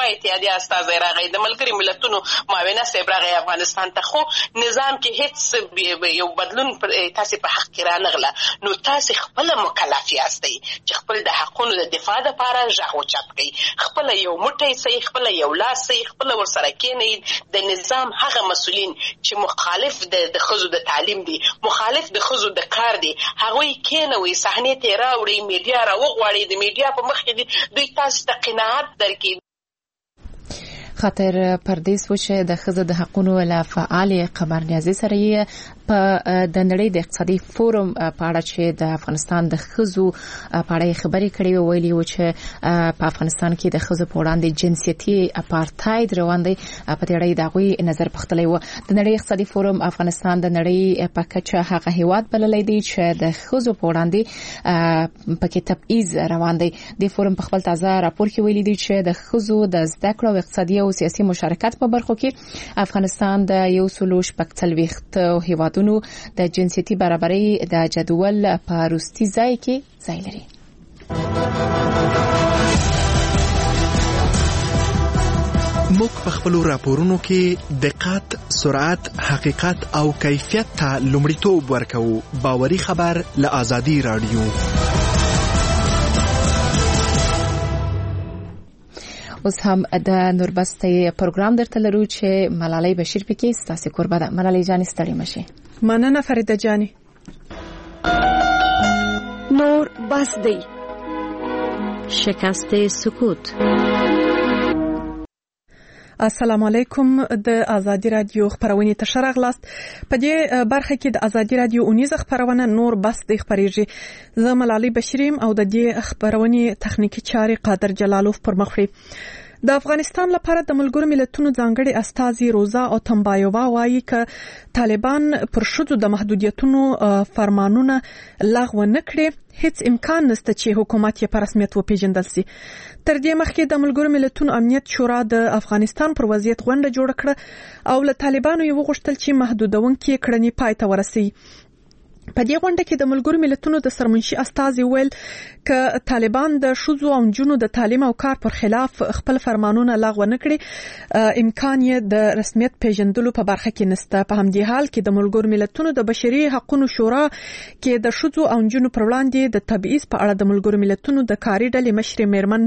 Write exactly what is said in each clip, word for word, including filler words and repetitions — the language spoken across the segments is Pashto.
اروپا اتحادیه استازی راغی، د ملګري ملتونو معاونه صاحب راغی افغانستان ته، خو نظام کې هیڅ یو بدلون تاسې په حق کې رانغله. نو تاسې خپله مکلف یاستئ چې خپل د حقونو د دفاع دپاره غږ اوچت کړئ، خپله یو موټی سئ، خپله یو لاس سئ، خپله ورسره کښېنئ. د نظام هغه مسؤلین چې مخالف د ښځو د تعلیم دي، مخالف د ښځو د کار دي، هغوی کښېنوئ، صحنې ته یې راوړئ، میډیا راوغواړئ، د میډیا په مخ کې دوی تاسو ته قناعت درکړي. خاطر پردیس و چې د ښځو د حقونو له فعالې قمر نیازي سره یې په د نړۍ د اقتصادي فورم په اړه چې د افغانستان د ښځو په اړه خبرې کړې وو، ویلي و چې په افغانستان کې د ښځو په وړاندې جنسیتي اپارټاید روان دی. په دې اړه د هغوی نظر پوښتلی و. د نړۍ اقتصادي فورم افغانستان د نړۍ په کچه هغه هیواد بللی دی چې د ښځو په وړاندې پکې تبعیض روان دی. د فورم په خپل تازه راپور کې ویلي دی چې د ښځو د زده کړو او اقتصادي او سیاسي مشارکت په برخو کې افغانستان د یو سلو شپږ څلوېښت هیوادونو د جنسیتي برابرۍ د جدول په وروستي ځای کې ځای لري. موږ په خپل راپورونو کې دقت، سرعت، حقیقت او کیفیت ته لومړیتوب ورکوو. باوري خبر له آزادي رادیو. اوس هم د نوربستې پروګرام درته لرو چې ملالۍ بشیر پکې ستاسو قربا ده. ملالۍ جان ستړي مشه. مننه فریده جانی. نور بس دی. شکست سکوت. السلام علیکم. د آزادی رادیو خبرونه ته شرغلاست. په دې برخه کې د آزادی رادیو اونیزه خبرونه نور بس د خبرېږي. زه ملالۍ بشیریم او د دې خبرونه تخنیکی چاري قادر جلالوف پر مخ وړي. د افغانستان لپاره د ملګرو ملتونو ځانګړي استازي روزا او تمبایووا وایي چې طالبان پر شذو د محدودیتونو فرمانونه لغوه نکړي، هیڅ امکان نشته چې حکومت یې په رسمیت وپیژندل شي. تر دې مخکې د ملګرو ملتونو امنیت شورا د افغانستان پر وضعیت غونډه جوړه کړه او له طالبانو یې وغوښتل چې محدودونکي کړنې پای ته ورسوي. په دې غونډه کې د ملګرو ملتونو د سرمنشي استازي ویل ک طالبان د شذو او جنونو د تعلیم او کار پر خلاف خپل فرمانونه لغوه نکړي، امکان یې د رسمیت پیژندلو په برخه کې نشته. په همدې حال کې د ملګرو ملتونو د بشري حقوقو شورا کې د شذو او جنونو پر وړاندې د تبعیض په اړه د ملګرو ملتونو د کاري ډلې مشر میرمن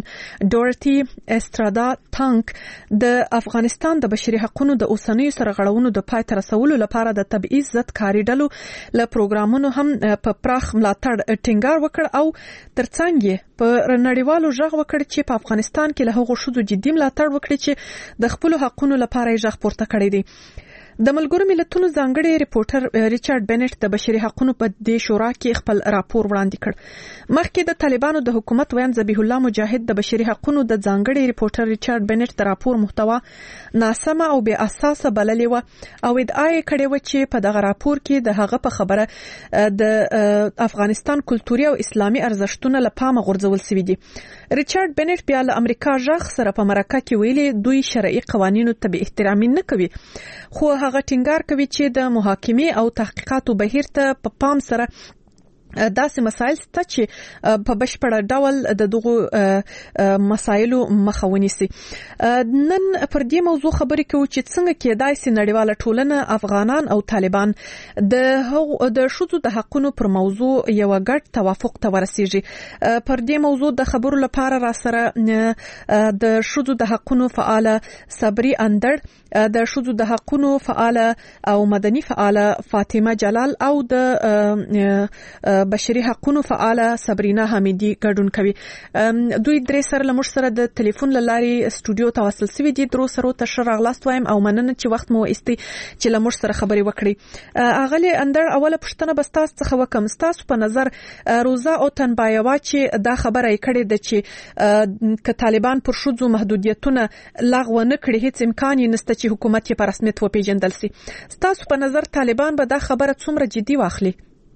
ډورتي استرادا تانک د افغانستان د بشري حقوقو د اوسنیو سرغړونو د پای ته رسولو لپاره د تبعیض ضد کاري ډلو له پروګرام هم په پراخ ملاتړ ټینګار وکړ او ترڅنګ یې په نړیوالو ژغ وکړ چې په افغانستان کې له هغو شذو جدي ملاتړ وکړي چې د خپل حقوقو لپاره یې ژغ پورته کړی دی. د ملګرو ملتونو ځانګړي ریپورټر ریچارډ بنټ د بشري حقوقو په دې شورا کې خپل راپور وړاندې کړ. مخکې د طالبانو د حکومت ویان ذبیح الله مجاهد د بشري حقوقو د ځانګړي ریپورټر ریچارډ بنټ د راپور محتوا ناسمه او بې اساسه بللې و او ادعا یې کړې و چې په دغه راپور کې د هغه په خبره د افغانستان کلتوري او اسلامي ارزښتونه له پامه غورځول شوي دي. ریچارډ بنټ بیا له امریکا ژغ سره په مرکه کې ویلي دوی شرعي قوانینو ته به احترام نه کوي، خو هغه ټینګار کوي چې د محاکمې او تحقیقاتو بهیر ته په پام سره داسې مسایل شته چې په بشپړ ډول د دغو مسایلو مخه ونیسي. نن پر دې موضوع خبرې کوو چې څنګه کېدای شي نړیواله ټولنه افغانان او طالبان د د شذو د حقونو پر موضوع یو ګډ توافق ته ورسیږي. پر دې موضوع د خبرو لپاره را سره د شذو د حقونو فعاله صبري اندړ، د شذو د حقونو فعاله او مدني فعاله فاطمه جلال او د بشري حقوقو فعاله صبرینا حمیدی ګډون کوي. دوی درې سره لمر سره د ټلیفون لاري استودیو ته وصل سوي دي. درو سره ته شرغلاست وایم او مننه چې وخت مو استي چې لمر سره خبري وکړي. اغلی اندر اوله پښتنه بستاس څخه وکم ستاسو په نظر روزا او تنبایوا چې دا خبره یې کړې ده چې ک طالبان پر شذو محدودیتونه لغوه نه کړي، هیڅ امکان یې نشته چې حکومت یې په رسمیت وپیژندل شي. ستاسو په نظر طالبان به دا خبره څومره جدي واخلي؟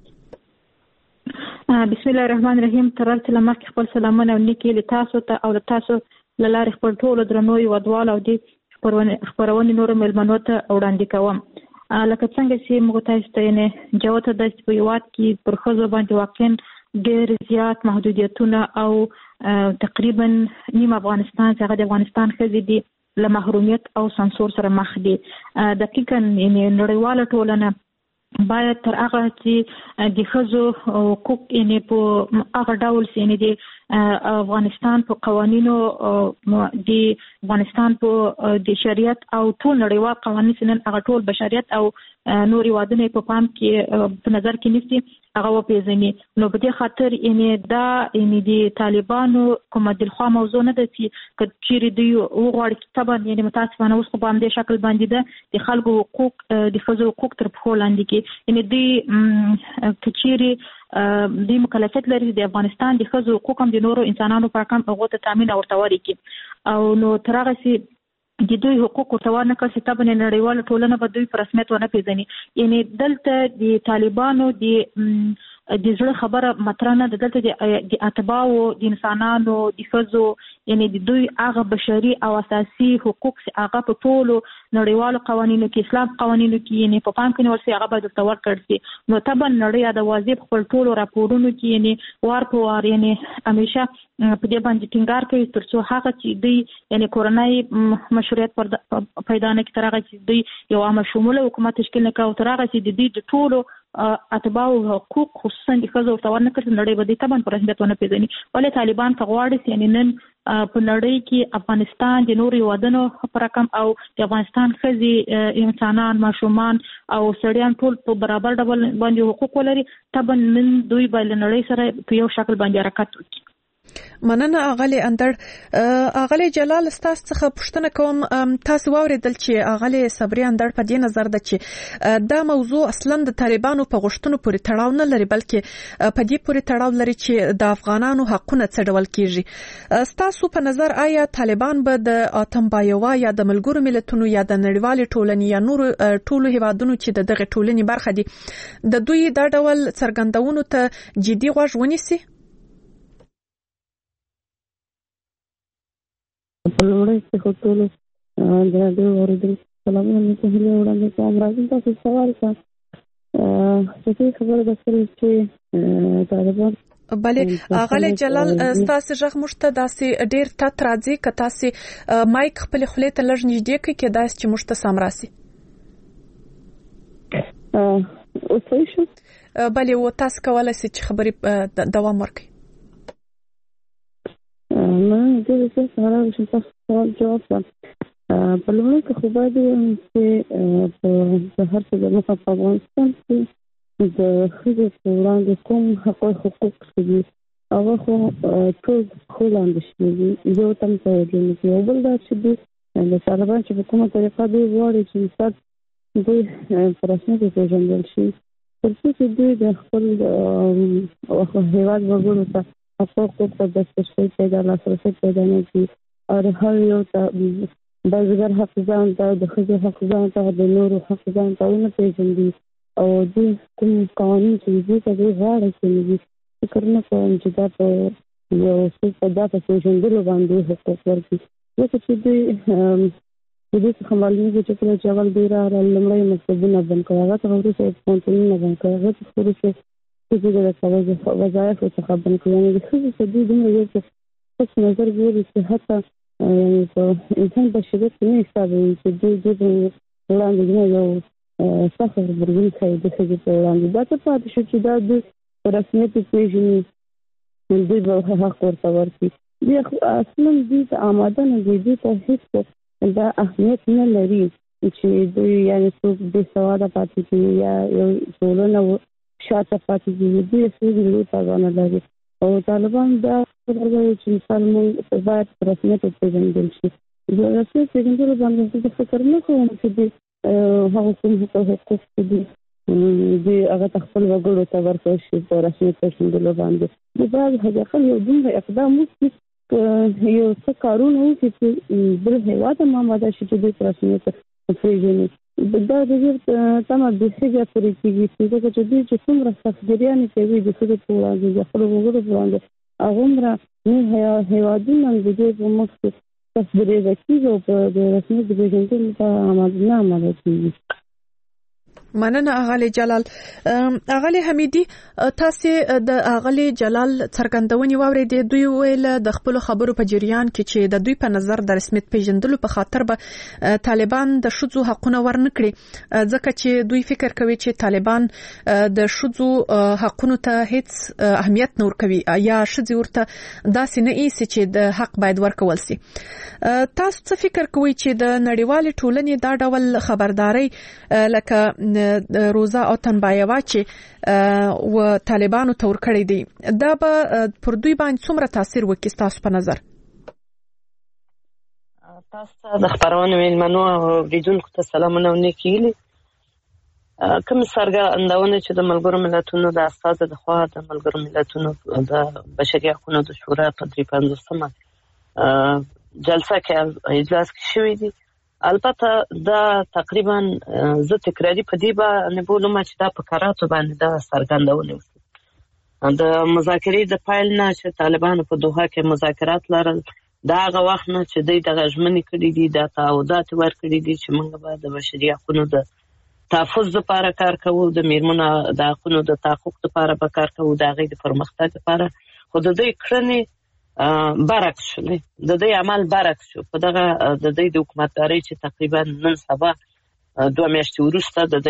بسم الله الرحمن الرحیم. ترال سلامات خپل سلامونه او نیکی له تاسو ته او له تاسو لاره خپل ټول درنو ودوال او دي خبرونه نور ملمنو ته وړاندې کوم. لکه څنګه چې موږ تاسو ته نه جوته د سپیوات کې پر خزو باندې واقعا ډېر زیات محدودیتونه او تقریبا نیم افغانستان چې هغه د افغانستان ښځې دي له محرومیت او سانسور سره مخ دي. دقیقاً نړیواله ټولنه باید تر هغه چې د ښځو حقوق یعنې په هغه ډول یعنې د افغانستان په قوانینو د افغانستان په د شریعت او ټول نړیوال قوانین چې نن هغه ټول بشریت او نور هیوادونه په پام کې په نظر کې نیسي هغه وپېژني. نو په دې خاطر یعنې دا یعنې د طالبانو کومه دلخوا موضوع نه ده چې که چیرې دوی وغواړي چې طبعا یعنې متاسفانه اوس خو په همدې شکل باندې ده د خلکو حقوق د ښځو حقوق تر پښو لاندې کړي. یعنې دوی که چیرې دوی مکلفیت لري د افغانستان د ښځو حقوق هم د نورو انسانانو په رقم هغو ته تامین او ورته ورکړي او نو تر هغسې د دوی حقوق ورته ورنه کړل چې طبعا نړیواله ټولنه به دوی په رسمیت ونه پېژني. یعنې دلته د طالبانو د د زړه خبره مطرح نه ده، دلته د اتباعو د انسانانو د ښځو یعنې د دوی هغه بشري او اساسي حقوق چې هغه په ټولو نړیوالو قوانینو کې اسلام قوانینو کې یعنې په پام کې نیول شي هغه باید ورته ورکړل شي. نو طبعا نړۍ دا واضح خپل ټولو راپورونو کې یعنې وار په وار یعنې همیشه په دې باندې ټینګار کوي تر څو هغه چې دوی یعنې کورنۍ مشروعیت پیدا نه کړي، تر هغه چې دوی یو عامه شموله حکومت تشکیل نه کړي او تر هغه چې د دوی د ټولو اتباعو حقوق خصوصا د ښځو ورته ورنه کړي نړۍ به دوی طبعا په رسمیت ونه پېژني. ولې طالبان که غواړي یعنې نن په نړۍ کې افغانستان د نورو هیوادونو په رقم او د افغانستان ښځې انسانان ماشومان او سړیان ټول په برابر ډول باندې حقوق ولري، طبعا نن دوی به له نړۍ سره په یو شکل باندې حرکت وکړي. مننه اغلی اندر. اغلی جلال ستاسو څخه پوښتنه کوم، تاسو واوریدل چې اغلی صبري اندر په دې نظر ده چې دا موضوع اصلا د طالبانو په غوښتنو پورې تړاو نه لري بلکې په دې پورې تړاو لري چې د افغانانو حقونه څه ډول کیږي. ستاسو په نظر آیا طالبان به د اتم بایوا یا د ملګرو ملتونو یا د نړیوالې ټولنې یا نور ټولو هیوادونو چې د دغه ټولنې برخه دي د دوی دا ډول څرګندونو ته جدي غوږ ونیسي؟ په لومړی کې خو ټولو د راډیو اورېدونکو سلامونه مې ته هیلې وړاندې کوم. راځم تاسو سوال ته چې خبره ده چې طالبان بلې اغلی جلال ستاسو غږ موږ ته داسې ډېر تت راځي، که تاسې مایک خپلې خولې ته لږ نږدې کړئ کېدای شي چې موږ ته سم راسي. اوس صحیح شو؟ بلې و تاسو کولی شئ چې خبرې دوام ورکړئ. نه د دې څه سره چې تاسو سوال جواب کړم. په لومړي کې خو باید چې په هر څه د مخه په افغانستان کې د ښځو په وړاندې کوم حقوق شته دي هغه خو ټول پښو لاندې شوي دي. یو ته م توجه نه کوي. یو بل دا چې دوی د طالبان چې په کومه طریقه دوی غواړي چې مثال دوی په رسمیت وپېژندل شي تر څو چې دوی د خپل هېواد وګړو ته حقوق ته دسترسی پیدا لاسرسی پیدا نه کړي او هر یو ته بزګر حق ځان ته د ښځو حق ځان ته د نورو حق ځان ته ونه پېژني او دوی کوم قوانین چې دوی ته دوی غواړي چې دوی فکر نه کوم چې دا په یو څه په دا په پېژندلو باندې حقوق ورکړي. ځکه چې دوی د دې څخه معلومېږي چې کله چې اول دوی راغلل لومړی مکتبونه بند کړل، هغه څخه وروسته پوهنتونونه بند کړل، هغه څخه وروسته ښځو د وظایفو څخه بند کړي. یعنې د ښځو څخه دوی دومره یو څه پس نظر ګوري چې حتی یعنې په انسان بشریت کې نه حسابوي چې دوی دوی په وړاندې نه یو سخت غبرګون ښیي د ښځو په وړاندې. دا څه پاتې شو چې دا دوی په رسمیت وپېژني دوی به حق ورته ورکړي. دوی اصلا دوی ته آماده نه دي، دوی ته هېڅ دا اهمیت نه لري چې دوی یعنې څوک بې سواده پاتې کېږي یا یو ټولنه شاته پاتې کېږي. دوی ښځې لوی پروا لري او طالبان دا خبره کوي چې مثال موږ باید په رسمیت وپېژندل شي. د رسمیت پېژندلو باندې زه فکر نه کوم چې دوی هغه کوم حقوق چې دي دوی هغه ته خپل وګړو ته ورکړل شي په رسمیت پېژندلو باندې. دوی باید حداقل یو دومره اقدام وکړي، یو څه کارونه وکړي چې بل هېواد هم آماده شي چې دوی په رسمیت وپېژني. دا د دې تمه بیخي بیا پورې کېږي چې ځکه چې دوی چې څومره سختګیریانې کوي د ښځو په وړاندې د خپلو وګړو په وړاندې هغومره نور هېوادونه د دوی په مخ کې سختګیریزه کېږي او په د رسمیت د پېژندلو ته نه آماده کېږي. مننه اغلی جلال. اغلی حمیدي تاسو د اغلی جلال څرګندونې واورېدې. دوی ویل د خپل خبرو په جریان کې چې د دوی په نظر د رسمیت پیژندلو په خاطر به طالبان د شذو حقونه ورنکړي، ځکه چې دوی فکر کوي چې طالبان د شذو حقونو ته هیڅ اهمیت نه ورکوي یا شذي ورته داسې نه ایسي چې د حق باید ورکول سي. تاسو څه فکر کوئ چې د نړیوال ټولنې دا ډول خبرداري لکه روزا او تنبایوا چې و طالبانو تور کړی دی، دا به پر دوی باندې څومره تاثیر وکړي تاسو په نظر؟ تاسو د خبرونو مېلمنو او اوریدونکو ته سلامونه ونکړي. کوم څرګندونه چې د ملګرو ملتونو د استاد د خوا د ملګرو ملتونو د بشري حقوقو د شورا په درې پنځوسمه جلسه کې اجلاس کې شوی دی، البته دا تقریبا زه تکراری په دې باندې بولم چې دا په کاراتو باندې دا څرګندونه وشوه. د مذاکرې د پیل نه چې طالبانو په دوحه کې مذاکرات لرل، دا هغه وخت نه چې دوی دغه ژمنې کړي دي، دا تعهدات ورکړي دي چې موږ به د بشري حقوقو د تحفظ لپاره کار کوو، د میرمنو د حقوقو د تحقق لپاره به کار کوو، د هغې د پرمختګ لپاره. خو د دوی کړنې برعکس شولې، د دوی عمل برعکس شو. په دغه د دوی د حکومتدارۍ چې تقریبا نن سبا دوه میاشتې وروسته د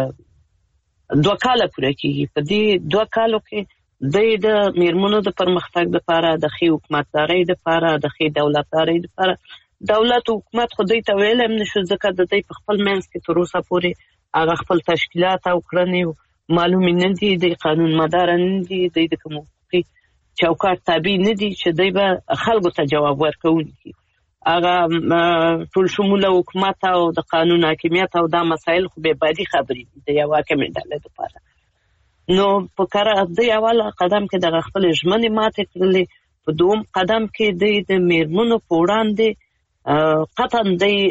دوی دوه کاله پوره کېږي، په دې دوه کالو کې دوی د میرمنو د پرمختګ لپاره، د ښې حکومتدارۍ لپاره، د ښې دولتدارۍ لپاره دولت او حکومت خو دوی ته ویلی هم نشو، ځکه د دوی په خپل منځ کې تر اوسه پورې هغه خپل تشکیلات او کړنې معلومې نه دي، دوی قانون مداره نه دي، دوی د کوم حقوقي چوکاټ تابع نه دي چې دوی به خلکو ته جواب ورکوونکي. هغه ټول شموله حکومت او د قانون حاکمیت او دا مسایل خو بې بادي خبرې دي د یو حاکمې ډلې لپاره. نو په کار دوی اول قدم کې دغه خپل ژمنې ماتې کړلې، په دوم قدم کې دوی د میرمنو په وړاندې قطعا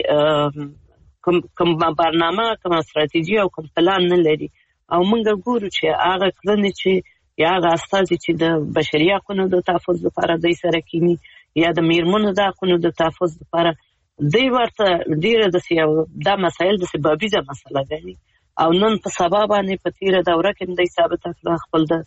دوی کوم برنامه، کوم استراتیژي او کوم پلان نه لري. او موږ ګورو چې هغه کړنې چې یا هغه استازي چې د بشري حقوقو د تحفظ لپاره دوی سره کینی یا د میرمنو د حقوقو د تحفظ لپاره، دوی ورته ډیره د دا مسایل د سببیزه مسله ګڼي. او نن په سبا باندې په تیره دوره کې دوی ثابته کړه خپل د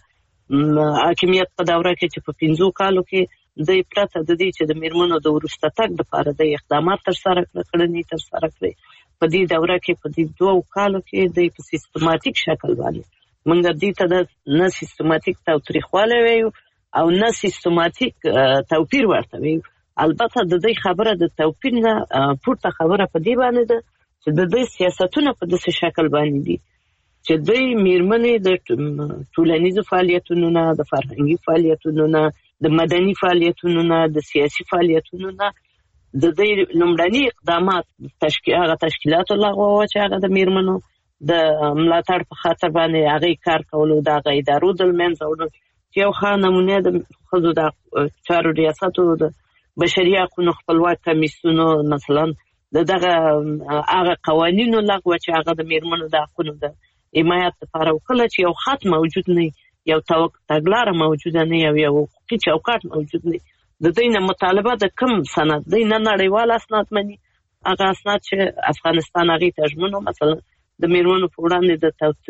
حاکمیت په دوره کې چې په پنځو کالو کې دوی پرته د دې چې د میرمنو د وروسته تګ لپاره د اقدامات ترسره کړل، کړنې ترسره کړې. په دې دوره کې په دې دوو کالو کې دوی په سیستماتیک شکل باندې منګ دې ته د نه سیستماتیک تاوتریخواله ویو او نه سیستماتیک توپیر ورته ویو. البته د دې خبره د توپیر نه پورته خبره په دې باندې ده چې د دې سیاستونه په داسې شکل باندې دي چې دوی میرمنې د ټولنیزو فعالیتونو نه، د فرهنګي فعالیتونو نه، د مدني فعالیتونو نه، د سیاسي فعالیتونو نه د دې لومړني اقدامات تشکیل هغه تشکیلاتو لغوه چې هغه د میرمنو د ملاتړ په خاطر باندې هغه کار کولو، د هغه ادارو د منځ وړلو چې یو ښه نمونه د ښځو د چارو ریاستو د بشري حقوقو خپلواک کمیسیونو مثلا د دغه هغه قوانینو لغوه چې هغه د میرمنو د حقوقو د حمایت لپاره وکړه، چې یو خط موجود نه، یو تګلاره موجوده نه، یو یو حقوقي چوکاټ موجود نه. د دوی نه مطالبه د کوم سند، دوی نه نړیوال اسناد مني، هغه اسناد چې افغانستان هغې ته ژمن مثلا د میرمنو په وړاندې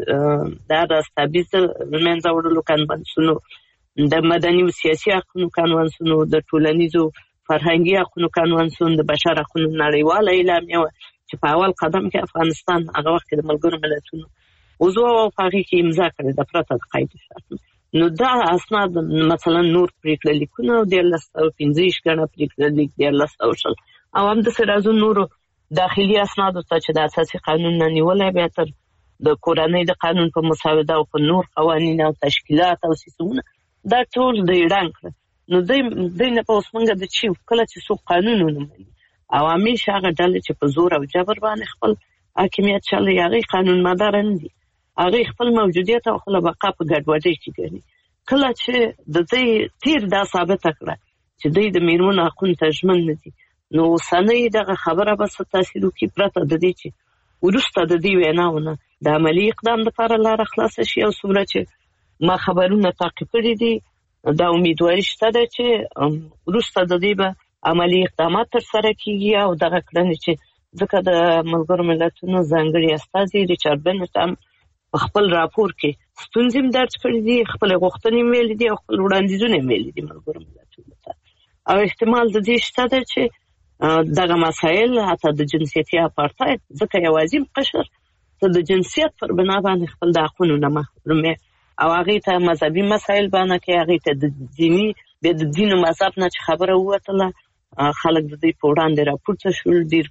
د د استابیز د منځه وړلو کنوانسیونو، د مدني او سیاسي حقوقو کنوانسیونو، د ټولنیزو فرهنګي حقوقو کنوانسیون، د بشر حقوقو نړیواله اعلامیه چې په اول قدم کې افغانستان هغه وخت د ملګرو ملتونو عضو او په هغې کې امضا کړې ده پرته د قید شرط. نو دا اسناد مثلا نور پریکړه لیکونه او دیارلس سوه پنځه ویشت ګڼه پریکړه لیک، دیارلس سوه شل او همداسې راځو نورو داخلي اسنادو ته چې د اساسي قانون نه نیولی، بیا تر د کورنۍ د قانون په مسوده او په نور قوانین او تشکیلات او سیستمونه، دا ټول دوی ړنګ کړه. نو دوی نه په اوس موږ د چې کله چې څوک قانون ونه مني او همیشه هغه ډلې چې په زور او جبر باندې خپل حاکمیت چلوي هغې قانون مداره نه دي، هغې خپل موجودیت او خپله بقا په ګډوډۍ کې ګڼي. کله چې د دوی تیر دا ثابته کړه چې دوی د میرمنو حقونو ته ژمن نه دي، نو اوسنۍ دغه خبره به څه تاثیر وکړي پرته د دې چې وروسته د دې ویناونه د عملي اقدام لپاره لاره خلاصه شي. او څومره چې ما خبرونه تعقیب کړي دي، دا امیدواري شته ده چې وروسته د دې به عملي اقدامات ترسره کیږي او دغه کړنې چې ځکه د ملګرو ملتونو ځانګړي استازي ریچارډ بنټ هم په خپل راپور کې ستونزې هم درج کړې دي، خپل غوښتنې ویلې دي او خپل وړاندیزونه ویلې دي ملګرو ملتونو ته. او احتمال د دې شته ده چې دغه مسایل حتی د جنسیتي اپارتاید، ځکه یوازې قشر ته د جنسیت پر بنا باندې خپل د حقونو نه محرومي او هغې ته مذهبي مسایل باندې کې هغې ته د دیني بیا د دین او مذهب نه چې خبره ووتله، خلک د دې په وړاندې راپورته شول. ډېر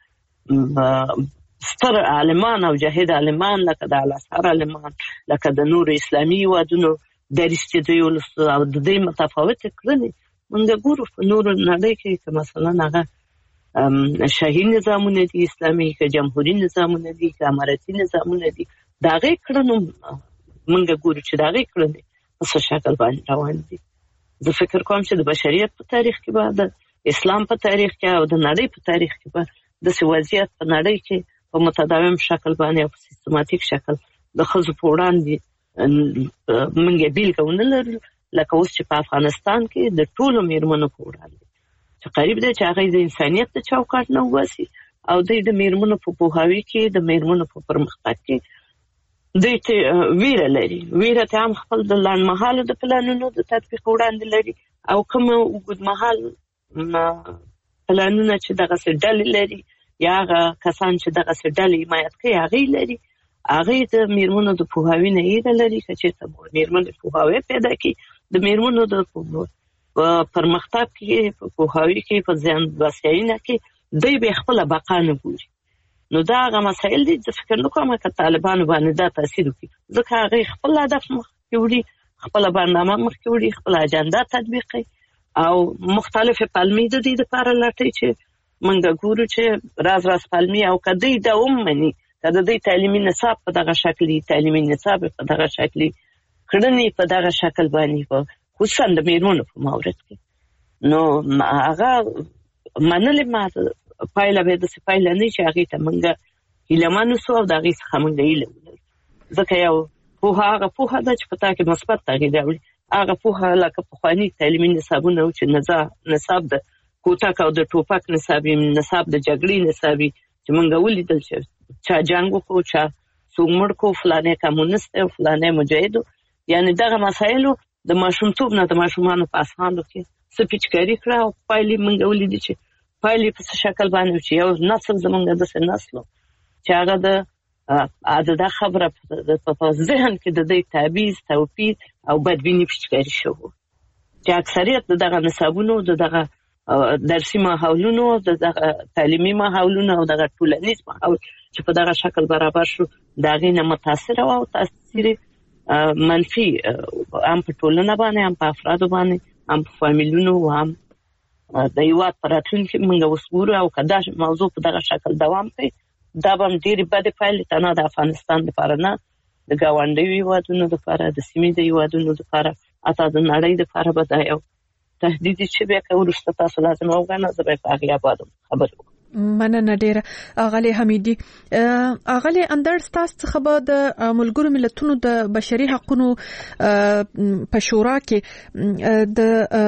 ستر عالمان او جاهد عالمان لکه د الازهر عالمان، لکه د نور اسلامي هیوادونو دریځ چې دوی ولسته او د دې متفاوتې کړنې موږ ګورو په نورو نړۍ کې، که مثلا هغه شاهي نظامونه دي اسلامي، که جمهوري نظامونه دي، که امارتي نظامونه دي، د هغې کړنو موږ ګورو چې د هغې کړنې په څه شکل باندې روان دي. زه فکر کوم چې د بشریت په تاریخ کې به، د اسلام په تاریخ کې او د نړۍ په تاریخ کې به داسې وضعیت په نړۍ کې په متداوم شکل باندې او په سیستماتیک شکل د ښځو په وړاندې موږ یې بیلګه ونه لرو، لکه اوس چې په افغانستان کې د ټولو میرمنو په وړاندې چې قریب دی چې هغه د انسانیت د چوکاټ نه وباسي او دوی د میرمنو په پوهاوي کې، د میرمنو په پرمختګ کې دوی ته ویره لري. ویره ته هم خپل د لنډمهالو د پلانونو د تطبیق وړاندې لري او کوم اوږدمهال پلانونه چې دغسې ډلې لري یا هغه کسان چې دغسې ډلې حمایت کوي هغې لري، هغې د میرمنو د پوهاوي نه ایره لري. که چېرته میرمنې پوهاوی پیدا کړي د میرمنو د پرمختګ کې، په پوهاوي کې، په ځان بسیاینه کې دوی به خپله بقا نه ګوري. نو دا هغه مسایل دي چې فکر نه کوم که طالبانو باندې دا تاثیر وکړي، ځکه هغې خپل هدف مخکې وړي، خپله برنامه مخکې وړي، خپله اجنډا تطبیق کوي او مختلفې پلمې د دې دپاره لټوي چې موږ ګورو چې راز راز پلمې او که دوی دا ومني، که د دوی تعلیمي نصاب په دغه شکل وي، تعلیمي نصاب په دغه شکل وي، کړنې په دغه شکل باندې خصوصا د میرمنو په مورد کې، نو هغه منلې ما پایله به داسې پایله نه چې هغې ته موږ هیلهمن اوسو او د هغې څخه موږ هیله ولرو. ځکه یو پوهه هغه پوهه ده چې په تا کې مثبت تغییر راوړي. هغه پوهه لکه پخواني تعلیمي نصابونه و چې نصاب د کوتک او د ټوپک نصاب وي، نصاب د جګړې نصاب وي چې موږ ولیدل چې چا جنګ وکړو، چا څوک مړ کړو، فلانی کمونست دی او فلانی مجاهد و. یعنې دغه مسایلو د ماشومتوب نه د ماشومانو په اذهانو کې څه پیچکاري کړه او پایلې موږ ولیدې چې پایلې په څه شکل باندې چې یو نسل زموږ داسې نسل چې هغه د دا خبره په ذهن کې د دې تعبیز، توپیر او بدبیني پیچکاري شوه چې اکثریت د دغه نصابونو، د دغه درسي ماحولونو، د دغه تعلیمي ماحولونو او دغه ټولنیز ماحول چې په دغه شکل برابر شو د هغې نه متاثره و او تاثیر منفي هم په ټولنه باندې، هم په افرادو باندې، هم په فامیلونو او هم د هېواد په راتلونکي موږ اوس ګورو. او که دا موضوع په دغه شکل دوام کوي دا به هم ډېرې بدې پایلې ته نه د افغانستان دپاره نه د ګاونډیو هېوادونو دپاره، د سیمې د هېوادونو دپاره، حتی د نړۍ دپاره به دا یو تهدید چې بیا که وروسته تاسو لازم وګڼه زه به یې په هغې ابادم خبرې وکړم. مننه ډیره اغلی حمیدي. اغلی اندر ستاسو څخه به د ملګرو ملتونو د بشري حقوقو په شورا کې د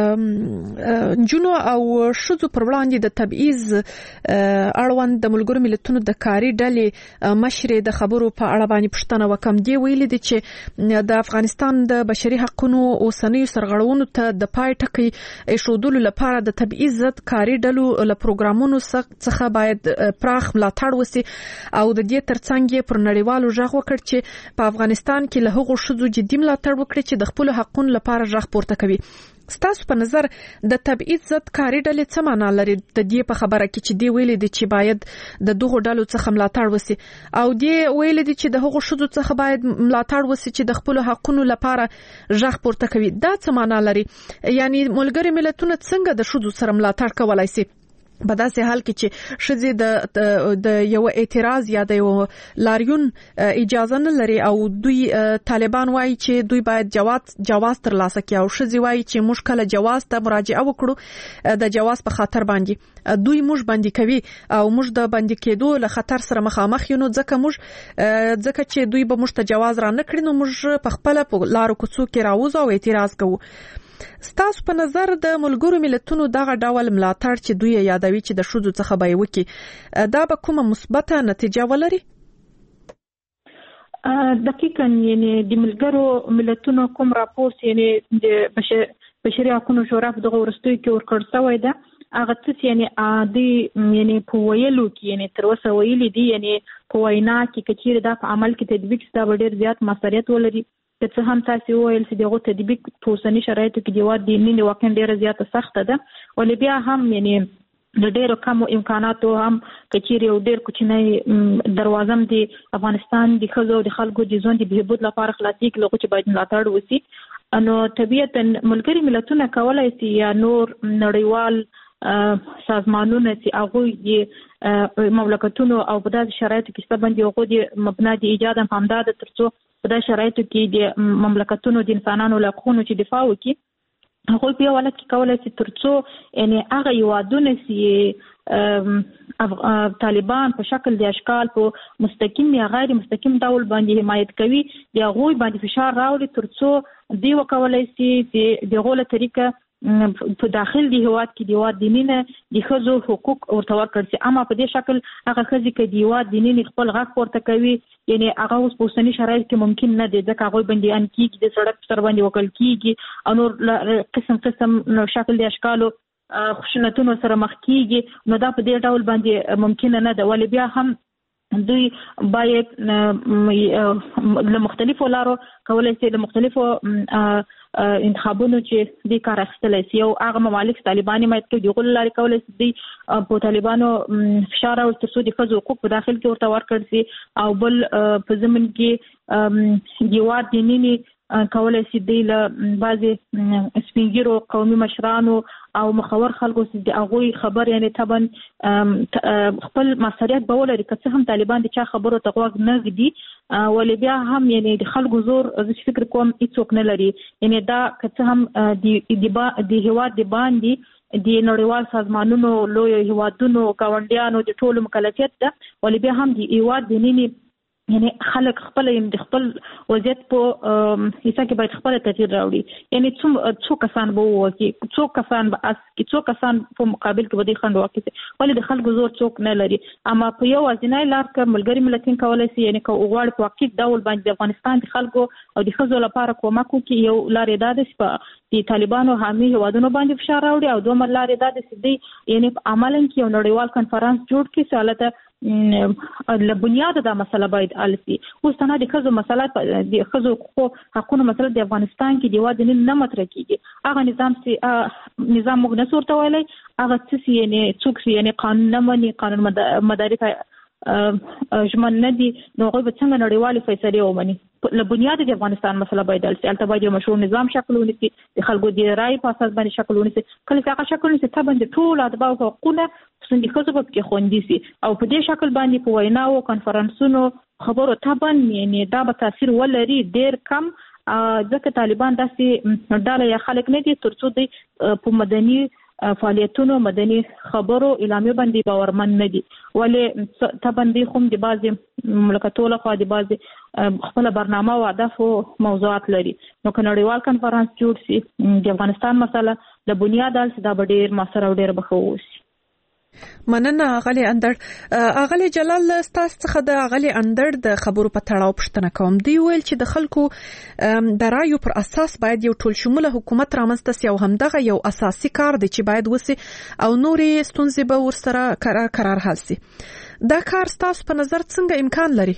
جنو او شذو پر وړاندې د تبعیض اړوند د ملګرو ملتونو د کاری ډلې مشر د خبرو په اړه باندې پوښتنه وکم. دی ویل دي چې د افغانستان د بشري حقوقو اوسنۍ سرغړونو ته د پای ټکی ایښودلو لپاره د تبعیض ضد کاری ډلو له پروګرامونو څخه باید پراخ ملاتړ وسی او د دې ترڅنګ پر نړیوالو ژغ وکړ چې په افغانستان کې له هغو شذو جدي ملاتړ وکړي چې د خپل حقوقو لپاره ژغ پورته کوي. ستاسو په نظر د تبعیض ضد کاری ډلې څه معنا لري د دې په خبره کې چې دی ویل دي چې باید د دغو ډلو څخه ملاتړ وسی او دی ویل دي چې د هغو شذو څخه باید ملاتړ وسی چې د خپل حقوقو لپاره ژغ پورته کوي؟ دا څه معنا لري؟ یعنی ملګری ملتونه څنګه د شذو سره ملاتړ کولای شي په داسې حال کې چې ښځې د د یو اعتراض یا د یو لاریون اجازه نه لري او دوی طالبان وایي چې دوی باید جواز جواز ترلاسه کړي او ښځې وایي چې موږ کله جواز ته مراجعه وکړو د جواز په خاطر باندې دوی موږ باندې کوي او موږ د باندې کېدو له خطر سره مخامخ یو. نو ځکه موږ ځکه چې دوی به موږ ته جواز را نه کړي نو موږ په خپل په لارو کوڅو کې راوځو او اعتراض کوو. ستاسو په نظر د ملګرو ملتونو دغه ډول ملاتړ چې دوی یادوي چې د شذو څخه به وکي دا به کومه مثبته نتیجه ولري؟ دقیقاً یعنی د ملګرو ملتونو کوم راپور یعنی د بشري حقوقو شورا په دغه ورستوي کې ورکړ شوی ده هغه څه یعنی عادي یعنی په ویلو کې یعنی تر اوسه ویلي دي یعنی په وینا کې کچیر دا په عمل کې تطبیق ستا ډیر زیات مسؤلیت ولري که څه هم تاسو ویل چې دغه تطبیق په اوسنی شرایطو کې دی وادي نه واقعا ډیره زیاته سخته ده ولې بیا هم یعنی د ډیرو کم امکاناتو هم کچیر یو ډیر کوچنی دروازه د افغانستان د خزو د خلکو د ژوند د بهبود لپاره خلاصي کې لغوه چې باید ملاتړ وسی نو طبيعتا ملګری ملتونه کولای شي یا نور نړیوال سازمانونه چې هغه د مملکتونو او په داسې شرایطو کې څه باندې هغه د مبنا د ایجاد هم همدا د ترڅو په داسې شرایطو کې د مملکتونو د انسانانو حقوقو چې دفاع وکړي هغه په ولا کې کولای شي ترڅو یعنی هغه یوادونه سي طالبان په شکل د اشکال په مستقیم یا غیر مستقیم ډول باندې حمایت کوي د هغه باندې فشار راوړي ترڅو دی وکولای شي چې د غوله طریقه په داخل دی هواد کې دیواد دینینه د خزو حقوق ورته ورکړي اما په دې شکل هغه خزي کې دیواد دینینه خپل غږ ورته کوي یعنی هغه اوس په اوسنی شرایط کې ممکن نه دی ځکه هغه باندې ان کې د سړک پر باندې وکړ کیږي او نور قسم قسم نو شکل د اشکالو خشونتونو سره مخ کیږي نو دا په دې ډول باندې ممکن نه ده ولې بیا هم دوی باید له مختلفو لارو کولای شي له مختلفو انتخابونو چې د کار اخیستلای شي او هغه ممالک طالباني مایت کې دغه لارې کولای شي په طالبانو فشار او ترڅو د خزو حقوق په داخل کې ورته ورکړ شي او بل په زمن کې دیواد دینی کولای شي د بعضي سپینګیرو قومي مشرانو او مخور خلکو چې د هغه خبر یعنی طبعا خپل مسؤلیت به ولري که هم طالبان د چا خبرو ته غوږ نه غدي ولې بیا هم یعنی د خلکو زور د فکر کوم هیڅوک نه لري یعنی دا که هم د د هواد د باندې د نړیوال سازمانونو لوی هوادونو گاونډیانو د ټولو مکلفیت ده ولې بیا هم د هواد د نینی یعنی خلک خپل د خپل وضعیت په حصہ کې باید خپل تغییر راوړي یعنی څو کسان به وکی څو کسان به اس کې څو کسان په مقابل کې ودی خند واکې ولې د خلکو زور څوک نه لري اما په یو ځینای لار کې ملګری ملتین کولای شي یعنی کو غواړي په واقع ډول باندې د افغانستان د خلکو او د خزو لپاره کومک کوي یو لارې دا د د طالبانو حامي هوادونو باندې فشار راوړي او دوه لارې دا د سدي یعنی په عملاً کې یو نړیوال کانفرنس جوړ کړي چې حالت له بنیاد دا مسله باید السی اوس نه د خزو مسله د خزو حقوقو مسله د افغانستان کې دی وادي نه مطرح کیږي هغه نظام سي نظام موږ نه صورت وایي هغه څه یعنی څوک یعنی قانون نه مني قانون مدارک ژمن نه دي نو هغه به څنګه نړیوال فیصله ومني له بنیاد د افغانستان مسله باید السی البته باید مشروع نظام شکل ونیسي د خلکو د رائے په اساس باندې شکل ونیسي کله چې هغه شکل ونیسي ته باندې ټول ادبا او حقوقونه څنګه خزو په کې خوندي سي او په دې شکل باندې په وینا او کانفرنسونو خبرو ته باندې دا به تاثیر ولري ډیر کم ځکه طالبان داسې ډاله یا خلک نه دي ترڅو د په مدني فعالیتونو مدني خبرو اعلامیه باندې باورمن نه دي ولې ته باندې کوم د بعضي مملکتونو خو د بعضي خپل برنامه او اهداف او موضوعات لري نو کنړیوال کانفرنس جوړ شي د افغانستان مسله د بنیاد ال دا ډیر مسره ډیر بخوس مننه غلي اندر غلي جلال ستاسو څخه د غلي اندر د خبرو په تړاو پښتنه کوم دی ویل چې د خلکو د رایو پر اساس باید یو ټول شموله حکومت رامنځته شي او همدغه یو اساسي کار دی چې باید وسی او نورې ستونزې به ورسره قرار حل شي دا کار ستاسو په نظر څنګه امکان لري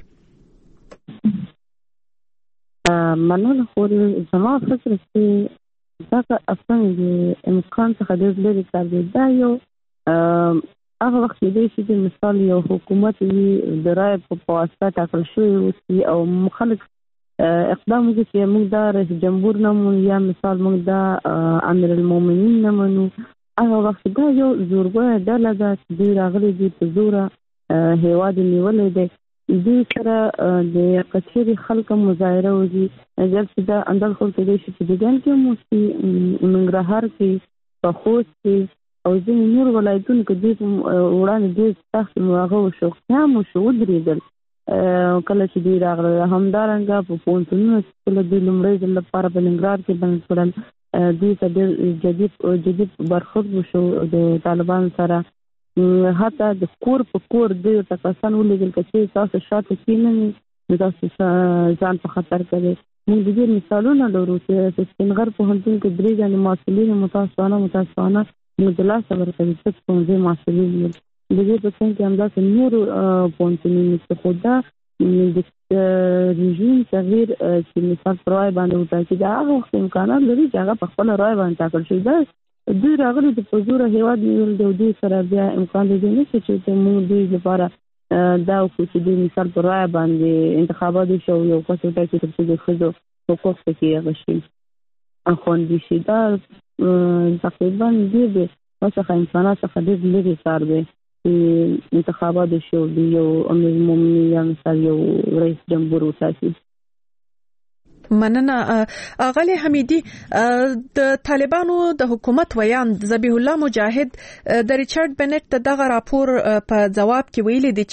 مننه خو زما فکر چې دا اصلا د امکان څخه د لري کار دی دا یو هغه وخت دی چې مثال یو حکومت وي د رای په واسطه ټاکل شوی وي او مخالف اقدام وکړي چې موږ دا رئیس جمهور نمون یا مثال موږ دا امیر المؤمنین نمونو هغه وخت دا یو زورګوی ډله ده چې دوی راغلي دي په زوره هیواد نیولې دی دوی سره د کچېري خلک مظاهره وکړي ځکه دا اندل خو کې دی چې د ګان کې مو ننګرهار کې په خوست کې او ځینې نور ولایتونو کې د وړاندې ډېر سخت هغه شوقیان مو شو درېدل کله چې دوی راغله همدارنګه په پوهنتونونو کې د لومړي ځل لپاره په ننګرهار کې بند کړل دوی ته ډېر جدي جدي برخورد وشو د طالبان سره. حتی د کور په کور دوی ته کسان ولیدل چې تاسو شاته کینئ تاسو ځان په خطر کوي. موږ د دې مثالونه لرو چې د سپینغر پوهنتون کې درې ځانې محصلین متاسفانه متاسفانه موږ د لاسه ورکوي چې پوهنځي محصلین دي. د دې په څنګ کې همداسې نورو پوهنتونونو چې خو دا د رژیم تغییر چې مثال پر رای باندې وټاکي دا هغه وخت امکانات لري چې هغه په خپله رای باندې ټاکل شوي. دا دوی راغلي د په زوره هېواد نیول د دوی سره بیا امکان دی نشته چې موږ دوی لپاره دا وکړو چې دوی مثال پر رایه باندې انتخابات وشي او یو کس وټاکي تر څو د ښځو حقوق پکې هغه شي خوندي شي. دا تقریبا ډېر دی څخه امکانات څخه ډېر لرې کار دی چې انتخابات وشي او یو امیر المؤمنین یا مثال یو رئیس جمهور وټاکي. مننه اغلی حمیدی. د طالبانو د حکومت ویاند ذبیح الله مجاهد د ریچارډ بنټ دغه راپور په جواب کې ویلي دی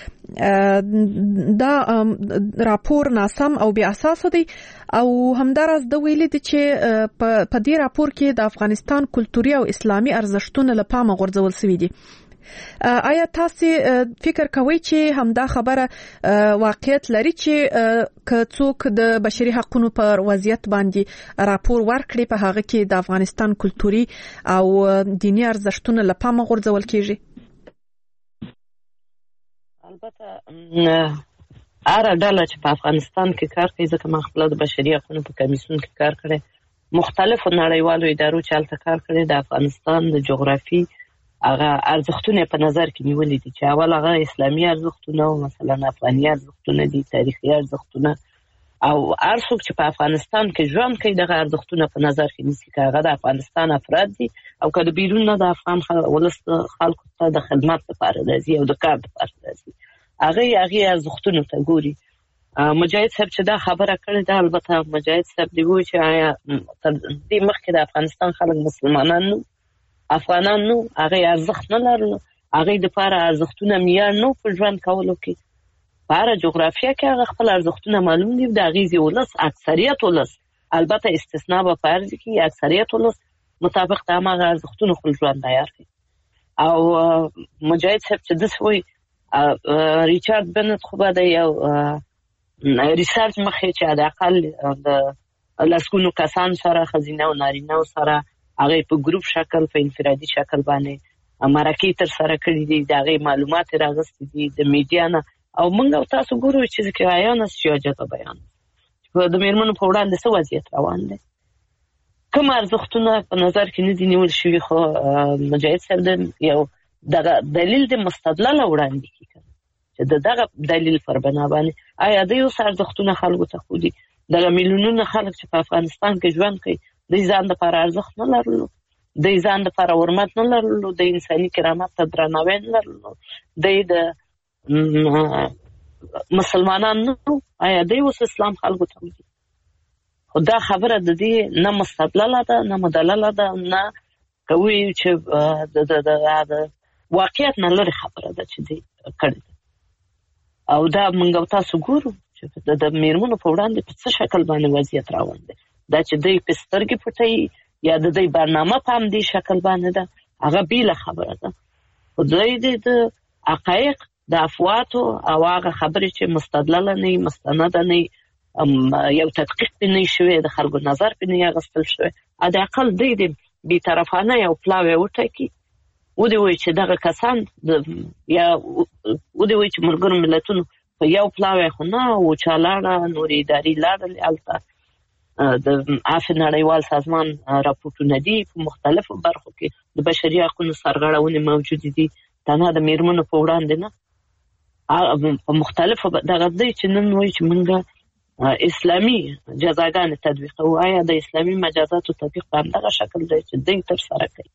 چې دا راپور ناسم او بې اساس دی او همدارس د ویلي دی چې په دې راپور کې د افغانستان کلتوري او اسلامي ارزښتونه له پامه غورځول شوي دي. آیا تاسو فکر کوئ چې همدا خبره واقعیت لري چې که څوک د بشري حقوقو پر وضعیت باندې راپور ورکړي په هغه کې د افغانستان کلتوري او دینی ارزښتونه له پامه غورځول کیږي؟ البته هر ډله چې په افغانستان کې کار کوي، ځکه ما خپل د بشري حقوقو په کمیسیون کې کار کړی، مختلفو نړیوالو ادارو چې هلته کار کړی، د افغانستان د جغرافي هغه ارزښتونه په نظر کې نیولي دي چې اول هغه اسلامي ارزښتونه او مثلا افغاني ارزښتونه دي، تاریخي ارزښتونه، او هر څوک چې په افغانستان کې ژوند کوي دغه ارزښتونه په نظر کې نیسي، که هغه د افغانستان افراد دي او که د بیرون نه د افغان ولس خلکو ته د خدمت لپاره راځي او د کار لپاره راځي، هغه هغې ارزښتونو ته ګوري. مجاهد صاحب چې دا خبره کړې ده، البته مجاهد صاحب دی وایي چې آیا تر دې مخکې د افغانستان خلک مسلمانان نو افغانان نو هغه ارزښت نه لرلو، هغه د لپاره ارزښتونه معیار نو په ژوند کولو کې. په هره جغرافیه کې هغه خپل ارزښتونه معلوم دي. د هغې ولس اکثریت ولس، البته استثنا به په عرض کې اکثریت ولس مطابق د هماغه ارزښتونو خپل ژوند عیار کوي. او مجاهد صاحب چې داسې وایي ریچارډ بنټ خو به د یو ریسرچ مخې چې حداقل د لسګونو کسان سره ښځینه او نارینه سره هغه په ګروپ شکل په انفرادي شکل باندې مرکې تر سره کړي دي، د هغې معلومات راغستې دي د میډیا نه، او موږ او تاسو ګورو چې که عیان است یا جګه بیان چې د میرمنو په وړاندې څه وضعیت روان دی، کوم ارزښتونه په نظر کې نه دي نیول شوي. خو مجاهد صاحب یو دغه دلیل د مستدلله وړاندې کړي چې د دغه دلیل پر بنا باندې آیا د اوس ارزښتونه خلکو ته ښودي. دغه میلیونونه خلک چې په افغانستان کې ژوند کوي، د ځان لپاره ارزښت نه لرلو، د ځان لپاره حرمت نه لرلو، د انساني کرامت ته درناوی نه لرلو، د مسلمانان نه، آیا د اوس اسلام خلکو ته وځي؟ خو دا خبره د دې نه مستدلله ده نه مدلله ده، نه کوي چې د واقعیت نه لرې خبره ده چې دی کړې ده. او دا موږ او تاسو ګورو چې د میرمنو په وړاندې په څه شکل باندې وضعیت روان دی. دا چې دوی په سترګې پټوي یا د دوی برنامه په همدې شکل باندې ده، هغه بیله خبره ده. خو دوی د حقایق د افواتو او هغه خبرې چې مستدلله نه وي، مستنده نه وي، یو تدقیق پې نه وي شوی، د خلکو نظر پې نه وي اخیستل شوی، حداقل دوی د بېطرفانه یو پلاوی وټاکي، ودې وایي چې دغه کسان یا ودې وایي چې ملګرو ملتونو په یو پلاوی خو نه وچا لاړه، نورې ادارې لاړلې، هلته د عفو نړیوال سازمان راپورټونه دي، په مختلفو برخو کې د بشري حقوقو سرغړونې موجودې دي، تنها د میرمنو په وړاندې نه، په مختلفو دغه دی چې نن وایي چې موږ اسلامي جزاګانې تطبیقوو. آیا د اسلامي مجازاتو تطبیق په همدغه شکل دی چې دوی ترسره کوي؟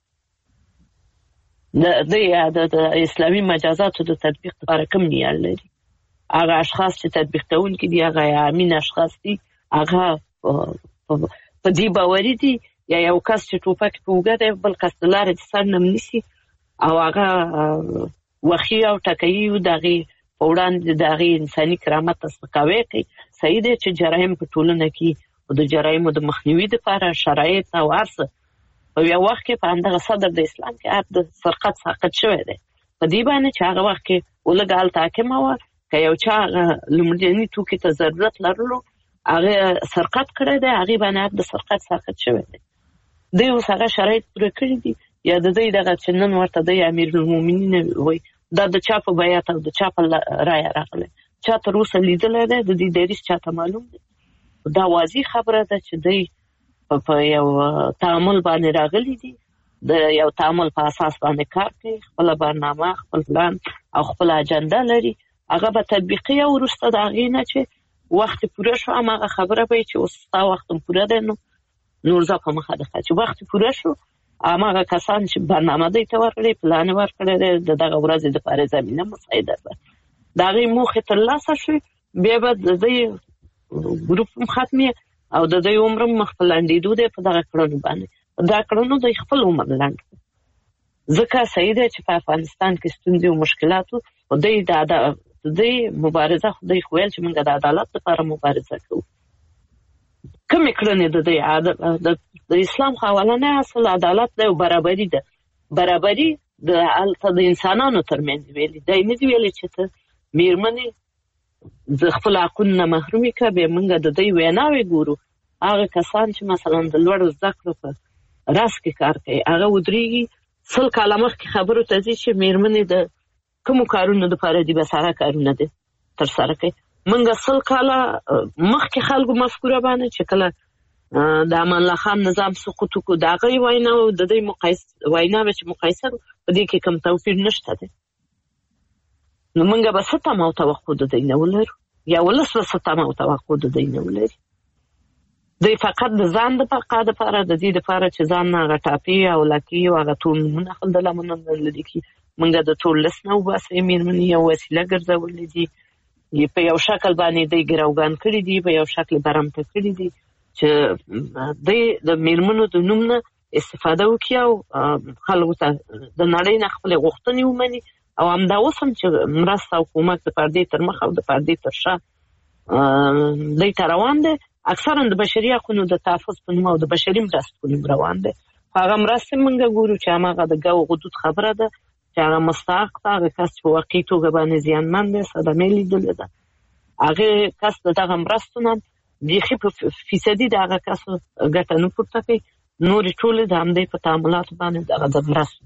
د اسلامي مجازاتو د تطبیق لپاره کوم معیار لري؟ هغه اشخاص چې تطبیق کوونکي دي هغه امین اشخاص دي، هغه په دې باوري دي یا یو کس چې ټوپک په اوږه دی بل کس د لارې د سر نه نیسي او هغه وخي او ټکوي د هغې په وړاندې د هغې انساني کرامت ته سپکاوی کوي. صحیح دی چې جرایم په ټولنه کې د جرایمو د مخنیوي لپاره شرایط او ارزه په یو وخت کې په همدغه صدر د اسلام کې هر د سرقت ساقط شوی دی په دې باندې چې هغه وخت کې ولګ هلته حاکمه وه که یو چا لومړني توکي ته ضرورت لرلو هغه سرقت کړی دی هغې باندې هر د سرقت ساقط شوی دی دوی اوس هغه شرایط پوره کړي دي یا د دوی دغه چې نن ورته دی امیرالمؤمنین وایي دا د چا په بیعت او د چا په رایه راغلی چا تر اوسه لیدلی دی د دې دریځ چاته معلوم دی دا واضح خبره ده چې دوی په یو تعامل باندې راغلي دي د یو تعامل په اساس باندې کار کوي خپل برنامه خپل پلان او خپل اجنډا لري هغه به تطبیقي او وروسته د هغې نه چې وخت پوره شو هماغه خبره به چې اوس ستا وخت پوره دی نو نور ځه په مخه ده چې وخت پوره شو هماغه کسان چې برنامه دوی ته ورکړی پلان یې ورکړی دی د دغه ورځې دپاره زمینه مساعده ده د هغې موخې ترلاسه شوې بیا به د دوی ګروپ هم ختمي او د دوی عمر هم مخ په لنډېدو دی په دغه کړنو باندې دا کړنو دوی خپل عمر لنډ ځکه صحیح دی چې په افغانستان کې ستونزې او مشکلاتو خو دوی د دوی مبارزه خو دوی ویل چې موږ د عدالت لپاره مبارزه کوو کومې کړنې د دوی د اسلام خو اولنی اصل عدالت دی او برابري ده برابري د هلته د انسانانو ترمنځ ویلي دی نه دي ویلي چې ته مېرمنې د خپل حقونو نه محرومې کړه بیا موږ د دوی ویناوې ګورو هغه کسان چې مثلا د لوړو زده کړو په راس کې کار کوي هغه ودرېږي سل کاله مخکې خبرو ته ځي چې مېرمنې د کومو کارونو دپاره دي بس هغه کارونه دي ترسره کوي موږ سل کاله مخکې خلکو مفکوره باندې چې کله د امان الله خان نظام سقوط وکړو د هغې وینا او د دوی وینا به چې مقایسه په دې کې کوم توپیر نشته دی نو موږ به څه تمه او توقع د دوی نه ولرو یا ولس به څه تمه او توقع د دوی نه ولري دوی فقط د ځان د بقا دپاره د دې دپاره چې ځان نه هغه ټاپي او لکي او هغه ټول نومونه خپل د لمنه لري کي موږ د ټول لس نه وباسئ مېرمنې یو وسیله ګرځولې دي په یو شکل باندې دوی ګروګان کړي دي په یو شکل برمته کړي دي چې دوی د مېرمنو د نوم نه استفاده وکړي او خلکو ته د نړۍ نه خپلې غوښتنې ومني او همدا اوس هم چې مرسته او کومک د پردې تر مخ او د پردې تر شا دوی ته روان دی اکثرا د بشري حقونو د تحفظ په نوم او د بشري مرستو په نوم روان دی خو هغه مرستې موږ ګورو چې هماغه د ګو غدود خبره ده چې هغه مستحق ده هغه کس چې په واقعي توګه باندې زیانمن دی صدمې لیدلې ده هغې کس د دغه مرستو نه بیخي په فیصدي د هغه کس ګټه نه پورته کوي نورې ټولې د همدې په تعاملاتو باندې دغه د مرستو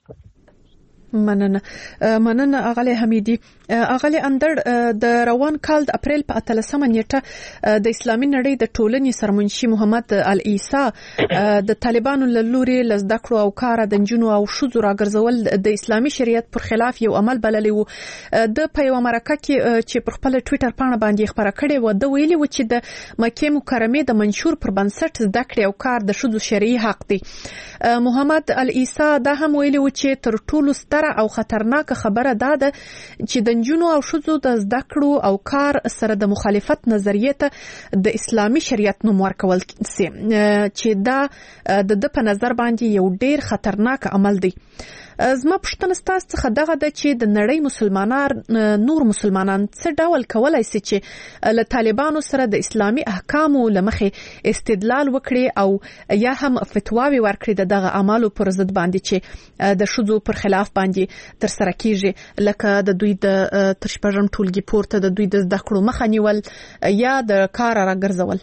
مننه مننه اغلی حمیدي اغلی اندر د روان کال د اپریل په اتلسمه نیټه د اسلامي نړۍ د ټولنې سرمنشي محمد العیسی د طالبانو له لوري لزده کړو او کار د جنونو او شذو راګرځول د اسلامي شریعت پر خلاف یو عمل بللی وو د په یو مرکه کې چې پر خپل ټوئیټر پاڼه باندې خبره کړې و د ویلي و چې د مکه مکرمه د منشور پر بنسټ زده کړې او کار د شذو شرعي حق دی محمد العیسی دا هم ویلي و چې تر ټولو ستر او خطرناک خبره ده چې د جنونو او شذو د زده کړو او کار سره د مخالفت نظریه ته د اسلامي شریعت نوم ورکول سي چې دا د د په نظر باندې یو ډیر خطرناک عمل دی زما پښتنه ستاسو څخه دغه د چې د نړۍ مسلمانان نور مسلمانان څه ډول کولای شي چې له طالبانو سره د اسلامي احکامو لمخې استدلال وکړي او یا هم فتواوی ورکړي دغه اعمالو پر ضد باندې چې د شذو پر خلاف باندې تر سره کیږي لکه د دوی د ترشپړم ټولګي پورته د دوی د زده کړو مخه نیول یا د کار راګرځول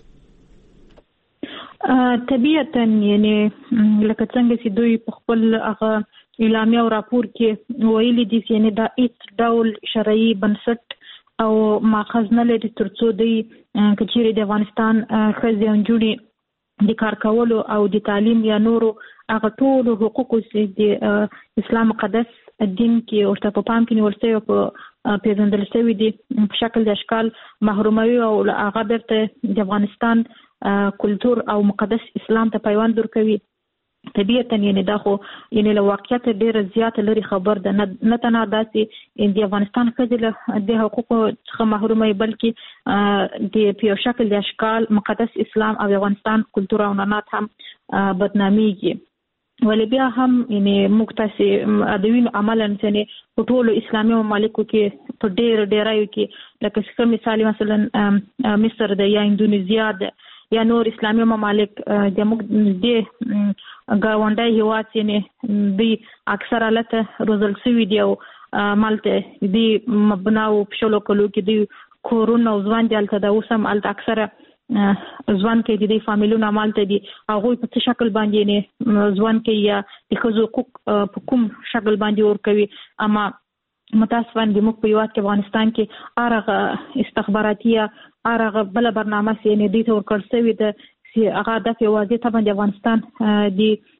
طبيعتا یعنی لکه څنګه چې دوی په خپل هغه اعلامیه او راپور کې ویلي دي چې دا هیڅ ډول شرعي بنسټ او ماخذ نه لري ترڅو دوی کچېرې د افغانستان ښځې او نجونې د کار کولو او د تعلیم یا نورو هغه ټولو حقوقو چې د اسلام مقدس دین کې ورته په پام کې نیول شوي او په پیژندل شوي دي په شکل د اشکال محروموي او هغه بیرته د افغانستان کلتور او مقدس اسلام ته پیوند ورکوي طبيعتا یعنی دا خو یعنی له واقعیت ډیر زیات لري خبر ده نه تنه داسې د افغانستان ښځې د حقوقو څخه محرومه بلکې د په شکل د اشکال مقدس اسلام او افغانستان کلتور او عنعنات هم بدناميږي ولې بیا هم یعنی موږ تاسو ادوین عملاً یعنی په ټولو اسلامي ممالکو کې په ډیر ډیرایو کې لکه څنګه مثال مثلا مصر د یا اندونیزیا د یا نور اسلامي ممالک د موږ د ګاونډي هیواد یې د اکثر حالت روزل سوي دی او مالته د مبناو په شلو کلو کې د کورونه او ځوان دلته د اوسم الته اکثر ځوان کې د فامیلونو مالته دي هغه په څه شکل باندې نه ځوان کې یا د خزو حقوق په کوم شکل باندې ورکوي. اما متاسفانه د موږ په یوات کې افغانستان کې ارغه استخباراتي ارغه بل برنامه سي نه دي تور کړسوي د سي هغه د واضح ته باندې افغانستان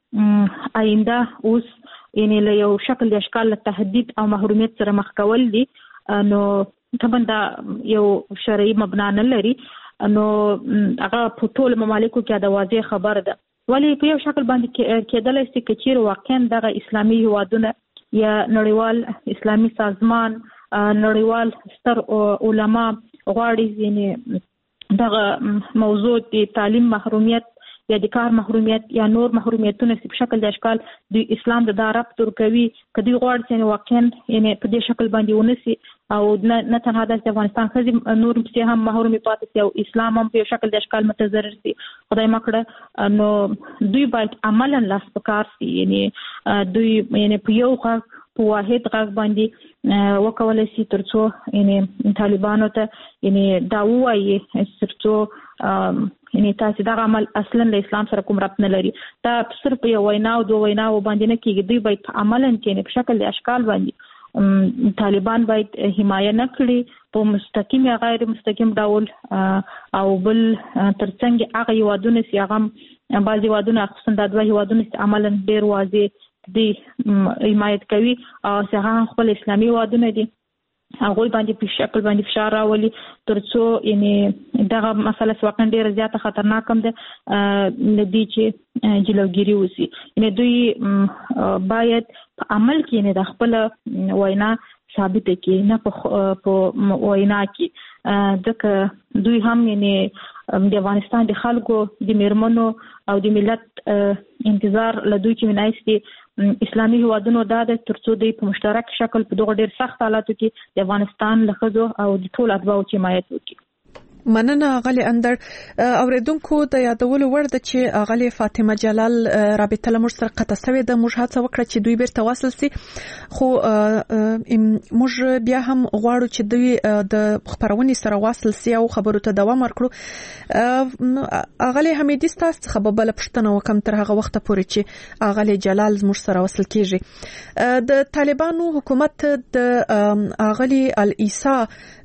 د آینده اوس یعنی له یو شکل د اشکال تهدید او محرومیت سره مخ کول دي. نو طبعا دا یو شرعي مبنا نه لري، نو هغه په ټول ممالکو کې د واضح خبر ده. ولی په یو شکل باندې کېدلای شي چې چیرې واقعا دغه اسلامي هیوادونه یا نړیوال اسلامي سازمان نړیوال ستر علما غواړي یعنی دغه موضوع د تعلیم محرومیت یا د کار محرومیت یا نور محرومیتونه په شکل د اشکال د اسلام د دارب تر کوي کدي غواړي چې واقعا یعنی په دې شکل باندې ونسي او نه تنها د افغانستان خزي نور په هم محرومي پاتې او اسلام هم په شکل د اشکال متضرر سي. خدای مکړه نو دوی باید عملاً لاس پکار سي، یعنی دوی یعنی په یو غږ په واحد غږ باندې وکولای شي ترڅو یعنی طالبانو ته یعنی دا وایي ترڅو یعنی تاسو دا عمل اصلا د اسلام سره کوم ربط نه لري. دا صرف یو وینا او دوه وینا باندې نه کیږي، دوی باید عملاً کې په شکل د اشکال باندې طالبان باید حمایه نه کړي په مستقیم یا غیر مستقیم ډول او بل ترڅنګ هغه هیوادونه چې هغه بعضې هیوادونه خصوصا دا دوه هیوادونه چې عملاً ډېر واضح دي حمایت کوي او چې هغه خپل اسلامي هیوادونه دي هغوی باندې په شکل باندې فشار راولي ترڅو یعنی دغه مسله واقعا ډېره زیاته خطرناک هم ده ندي چې جلوګیری وسی. یعنی دوی باید په عمل کې نه د خپل وینا ثابت کړي نه په وینا کې، ځکه دوی هم یعنی د افغانستان د خلکو د میرمنو او د ملت انتظار له دوی چې نایستي اسلامي هیوادونو دا د ترڅو د په مشترک شکل په دغه ډیر سخت حالاتو کې د افغانستان له ښځو او د ټول اتباعو حمایت وکړي. مننه غلي اندر. اوریدونکو د یادولو وړ د چې غلي فاطمه جلال رابطه لمر سره قطع سوی د موږ هڅه وکړه چې دوی بیرته واصل سي، خو موږ بیا هم غواړو چې دوی د خبرونې سره واصل سي او خبرو ته دوام ورکړو. غلي حمیدي ستاسو څخه به بل پښتنه وکم تر هغه وخت پورې چې غلي جلال موږ سره وصل کیږي. د طالبانو حکومت د غلي العیسا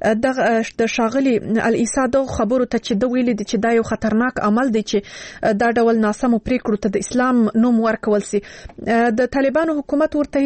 د شاغلي العیسا د خبرو ته چې د ویلي دي چې دا یو خطرناک عمل دی چې دا ډول ناسمو پریکړو ته د اسلام نوم ورکول سي. د طالبانو حکومت ورته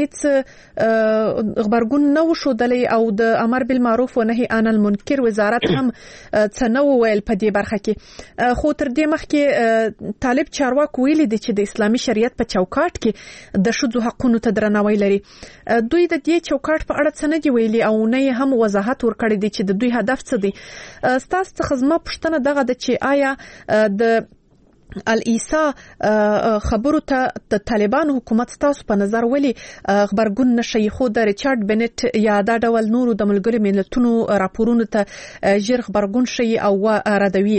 هیڅ خبرګون نه وښودلی او د امر بالمعروف و نهي عن المنکر وزارت هم څه نه ویل په دې برخه کې. خو تر دې مخکې طالب چارواکو ویلي دي چې د اسلامي شریعت په چوکاټ کې د ښځو حقونو ته درناوی لري. دوی د دې چوکاټ په اړه څه نه دي ویلي او نه هم وضاحت ورکړی دی چې د دوی هدف څه دی. ستاسو څخه زما پوښتنه دغه ده چې آیا د العیسا خبرو ته د طالبانو حکومت تاسو په نظر ولې خبرګون نشي خو د ریچارډ بنټ یا د ډول نورو د ملګرو ملتونو راپورونو ته ژر خبرګون شي او ردوي؟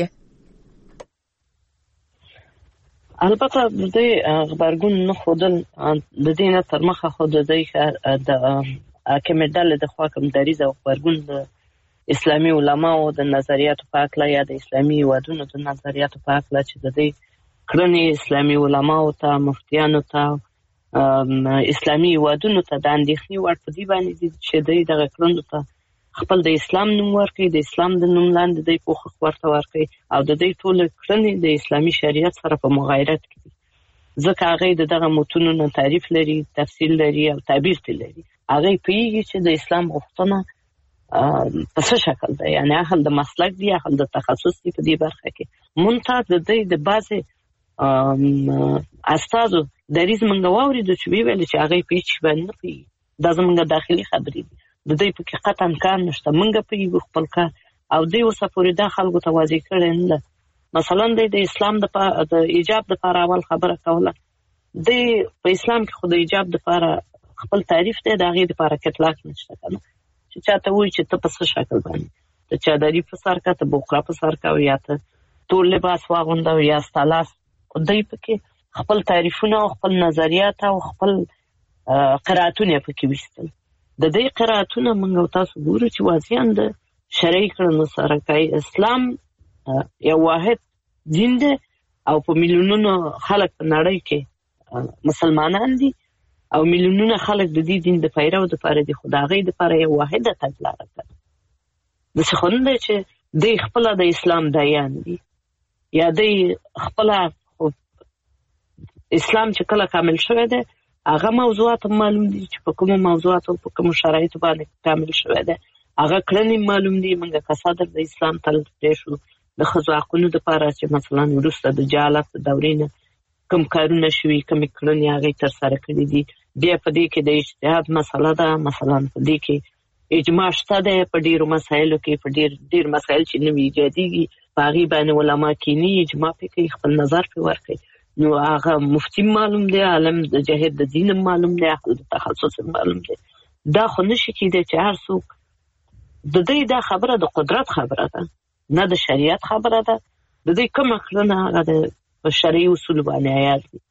البته د دې خبرګون نه خودل د دې نه تر مخه خود د دې د کومه ډله د خوا کوم دریز او خبرګون د اسلامي علماو د نظریاتو په اړه یا د اسلامي هیوادونو د نظریاتو په اړه چې د دې کړنې اسلامي علماو ته مفتیانو ته اسلامي هیوادونو ته د اندېښنې وړ په دې باندې چې دوی دغه کړنو ته خپل د اسلام نوم ورکړي، د اسلام د نوم لاندې دوی پوښښ ورته ورکړي او د دوی ټول کړنې د اسلامي شریعت سره په مغایرت کې دي، ځکه هغه د دغه متونو نه تعریف لري، تفصیل لري او تعبیر لري. هغه پیږي چې د اسلام غوښتنه په څه شکل ده، یعنی اهل د مسلک دی، اهل د تخصص دی په دې برخه کې. مونږ د دې د بعضې استادو دریز منګه واورېدو چې ویل چې هغه پیچ باندې پی دا زمونږ داخلي خبرې دي، د دې په کې قطعا کار نشته، مونږ پیږو خپل کار او دوی اوسه پورې دا خلکو ته واضح کړی نه. مثلا د اسلام د د ایجاب د لپاره اول خبره کوله، د په اسلام کې خو د ایجاب د لپاره خپل تعریف دی، د هغې دپاره اطلاق نشته کنه چې چاته وایي چې ته په څه شکل باندې ته چادري په سر کا، ته بوقا په سر کا یا ته تور لباس واغونده یا ستالاس دوی پکې خپل تعریفونه او خپل نظریات او خپل قراتونه پکې وستل. د دې قراتونه موږ تاسو ګورو چې واضحاً د شرعي کړنو سره کوي. اسلام یو واحد دین دی او په میلیونونو خلک په نړۍ کې مسلمانان دي او میلیونونه خلک د دې دین د پیرو د لپاره دي. خو د هغې دپاره یو واحده تګلاره ده. داسې خو نه دی چې دوی خپله د اسلام دایان دي یا دوی خپله اسلام چې کله کامل شوی دی هغه موضوعات معلوم دي چې په کومو موضوعاتو په کومو شرایطو باندې کامل شوی دی. هغه کړنې معلوم دي. موږ که صدر د اسلام تل پرېښو د ښځو حقونو دپاره چې مثلا وروسته د جهالت د دورې نه کوم کارونه شوي کومې کړنې هغې ترسره کړي دي. بیا په دې کې د اجتهاد مسله ده. مثلا په دې کې اجماع شته دی په ډېرو مسایلو کې. په ډېر ډېر مسایل چې نوي ایجادېږي په هغې باندې علما کیني اجماع پرې کوي خپل نظر پرې ورکوي. نو هغه مفتي معلوم دی عالم د جهاد د دین معلوم دی اهل د تخصص معلوم دی. دا خو نشي کېدی چې هر څوک د دې دا خبره د قدرت خبره ده نه د شریعت خبره ده. د دې کومه کړنه هغه د شرعي اصولو باندې عیار دي.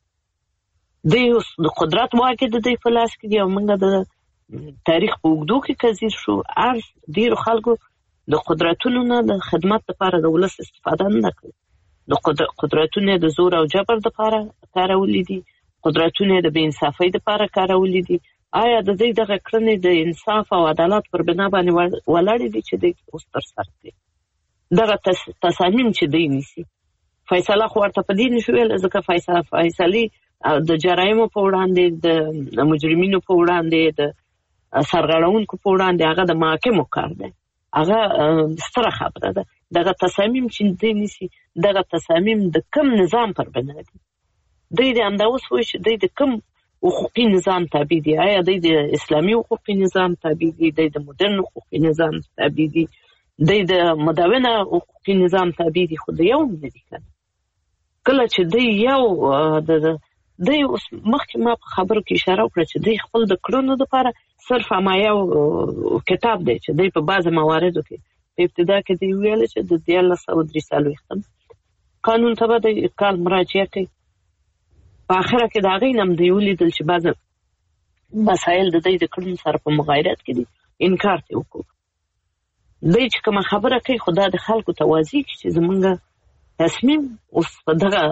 د د قدرت واګې د دې په لاس کې دي او موږ د تاریخ په اوږدو کې کزیر شو. هر ډېرو خلکو د قدرتونو نه د خدمت لپاره د ولس استفاده نه کوي. د قدرتونه د زور او جبر لپاره کارولې دي. قدرتونه د بې انصافۍ لپاره کارولې دي. آیا د دې دغه کړنې د انصاف او عدالت پر بنا باندې ولاړې دي چې دوی اوس ترسره کړي؟ دغه تصامیم چې دوی نیسي فیصله خو ورته په دې نشو ویلی ځکه فیصلې د جرایمو په وړاندې د مجرمینو په وړاندې د سرغړونکو په وړاندې هغه د محاکمو کار دی. هغه ستره خبره ده. دغه تصامیم چې دوی نیسي دغه تصامیم د کم نظام پر بنا دي. دوی د همدا اوس وایي چې دوی د کم حقوقي نظام تابع دي. آیا دوی د اسلامي حقوقي نظام تابع دي؟ دوی د مدرن حقوقي نظام تابع دي؟ دوی د مدونه حقوقي نظام تابع دي؟ خو د یو نه دي کنه. کله چې دوی یو د دوی اوس مخکې ما په خبرو کې اشاره وکړه چې دوی خپل د کړنو دپاره صرف هما یو کتاب دی چې دوی په بعضې مواردو کې په ابتدا کې دوی ویل چې د دیارلس سوه درې څلوېښتم قانون ته به د کال مراجعه کوي. په آخره کې د هغې نه هم دوی ولیدل چې بعضې مسایل د دوی د کړنو سره په مغایرت کې دي. انکار ته وکړو. دوی چې کومه خبره کوي خو دا د خلکو ته واضح کړي چې زمونږ تصمیم اوس په دغه